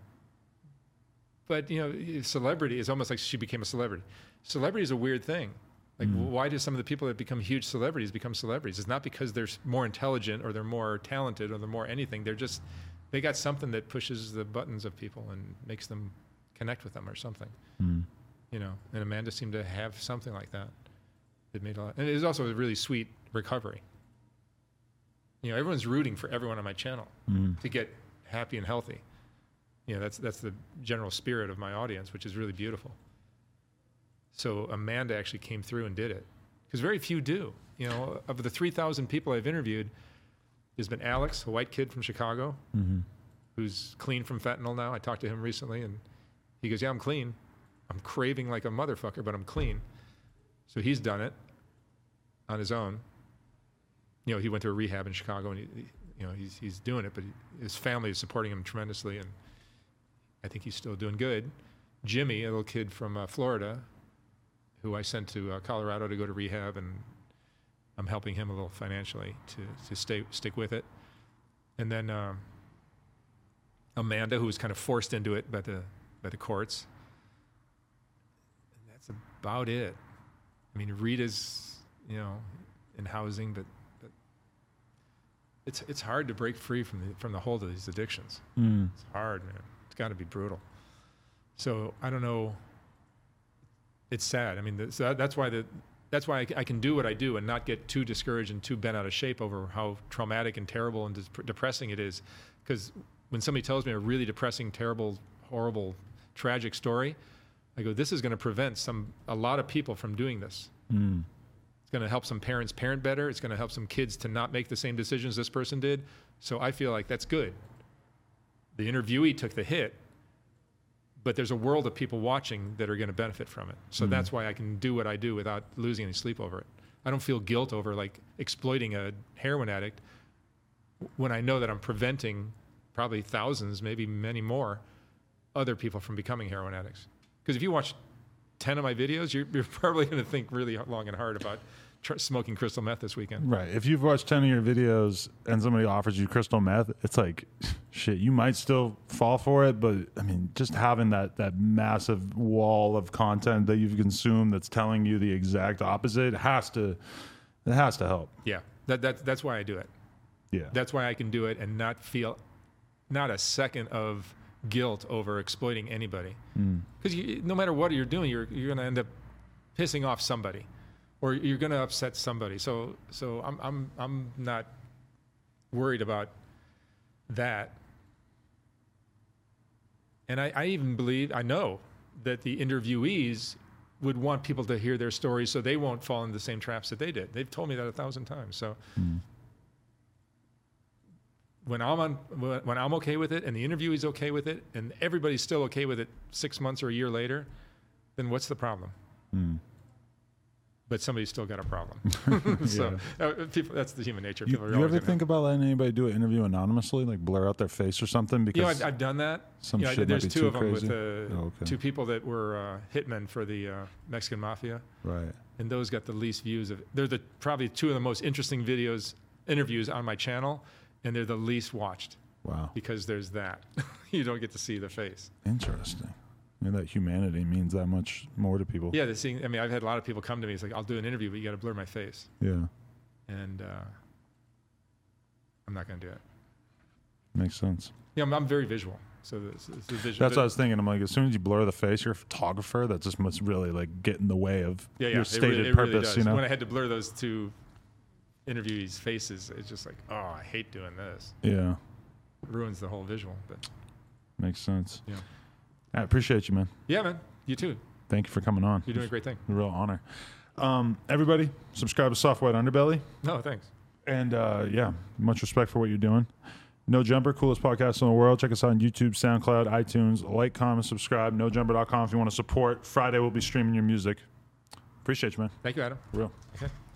But you know, celebrity is almost like she became a celebrity. Celebrity is a weird thing. Like, Mm. why do some of the people that become huge celebrities become celebrities? It's not because they're s- more intelligent or they're more talented or they're more anything. They're just they got something that pushes the buttons of people and makes them connect with them or something. Hmm. You know, and Amanda seemed to have something like that. It made a lot, and it was also a really sweet recovery. You know, everyone's rooting for everyone on my channel Mm. to get happy and healthy. You know, that's that's the general spirit of my audience, which is really beautiful. So Amanda actually came through and did it, because very few do. You know, of the three thousand people I've interviewed, there's been Alex, a white kid from Chicago, Mm-hmm. who's clean from fentanyl now. I talked to him recently, and he goes, yeah, I'm clean. I'm craving like a motherfucker, but I'm clean. So he's done it on his own. You know, he went to a rehab in Chicago, and he, he, you know, he's he's doing it, but he, his family is supporting him tremendously, and I think he's still doing good. Jimmy, a little kid from uh, Florida, who I sent to uh, Colorado to go to rehab, and I'm helping him a little financially to to stay stick with it. And then um, Amanda, who was kind of forced into it by the by the courts. And that's about it. I mean, Rita's, you know, in housing, but, but it's it's hard to break free from the from the hold of these addictions. Mm. It's hard, man. It's got to be brutal. So I don't know. It's sad. I mean, the, so that, that's why the that's why I, I can do what I do and not get too discouraged and too bent out of shape over how traumatic and terrible and des- depressing it is. Because when somebody tells me a really depressing, terrible, horrible, tragic story, I go, this is going to prevent some a lot of people from doing this. Mm. It's going to help some parents parent better. It's going to help some kids to not make the same decisions this person did. So I feel like that's good. The interviewee took the hit, but there's a world of people watching that are going to benefit from it. So Mm. that's why I can do what I do without losing any sleep over it. I don't feel guilt over like exploiting a heroin addict when I know that I'm preventing probably thousands, maybe many more, other people from becoming heroin addicts. Because if you watch ten of my videos, you're, you're probably going to think really long and hard about tr- smoking crystal meth this weekend. Right. If you've watched ten of your videos and somebody offers you crystal meth, it's like, shit, you might still fall for it. But I mean, just having that, that massive wall of content that you've consumed that's telling you the exact opposite has to, it has to help. Yeah, that, that, that's why I do it. Yeah. That's why I can do it and not feel not a second of guilt over exploiting anybody. Because mm. no matter what you're doing, you're you're going to end up pissing off somebody, or you're going to upset somebody. So so I'm I'm I'm not worried about that. And I, I even believe I know that the interviewees would want people to hear their stories so they won't fall into the same traps that they did. They've told me that a thousand times. So. Mm. When I'm on, when I'm okay with it, and the interviewee's okay with it, and everybody's still okay with it six months or a year later, then what's the problem? Mm. But somebody's still got a problem. so yeah. uh, people, that's the human nature. You, People are you always ever think have, about letting anybody do an interview anonymously, like blur out their face or something? Because you know, I've, I've done that. Some you know, shit there's might be two too of them crazy. with uh, oh, okay. two people that were uh, hitmen for the uh, Mexican mafia. Right. And those got the least views of. They're the probably two of the most interesting videos, interviews on my channel, and they're the least watched. Wow. Because there's that. You don't get to see the face. Interesting. I mean, that humanity means that much more to people. Yeah, they're seeing, I mean, I've had a lot of people come to me. It's like, I'll do an interview, but you got to blur my face. Yeah. And uh, I'm not going to do it. Makes sense. Yeah, I'm, I'm very visual. So the, the, the visual. That's what I was thinking. I'm like, as soon as you blur the face, you're a photographer. That just must really like get in the way of yeah, yeah, your it stated really, it purpose. Really does. You know. When I had to blur those two interviewees' faces, it's just like, oh, I hate doing this. Yeah. It ruins the whole visual. But makes sense. Yeah. I appreciate you, man. Yeah, man. You too. Thank you for coming on. You're doing a great thing. A real honor. Um, everybody, subscribe to Soft White Underbelly. No, thanks. And uh, yeah, much respect for what you're doing. No Jumper, coolest podcast in the world. Check us out on YouTube, SoundCloud, iTunes. Like, comment, subscribe. no jumper dot com if you want to support. Friday we'll be streaming your music. Appreciate you, man. Thank you, Adam. For real. Okay.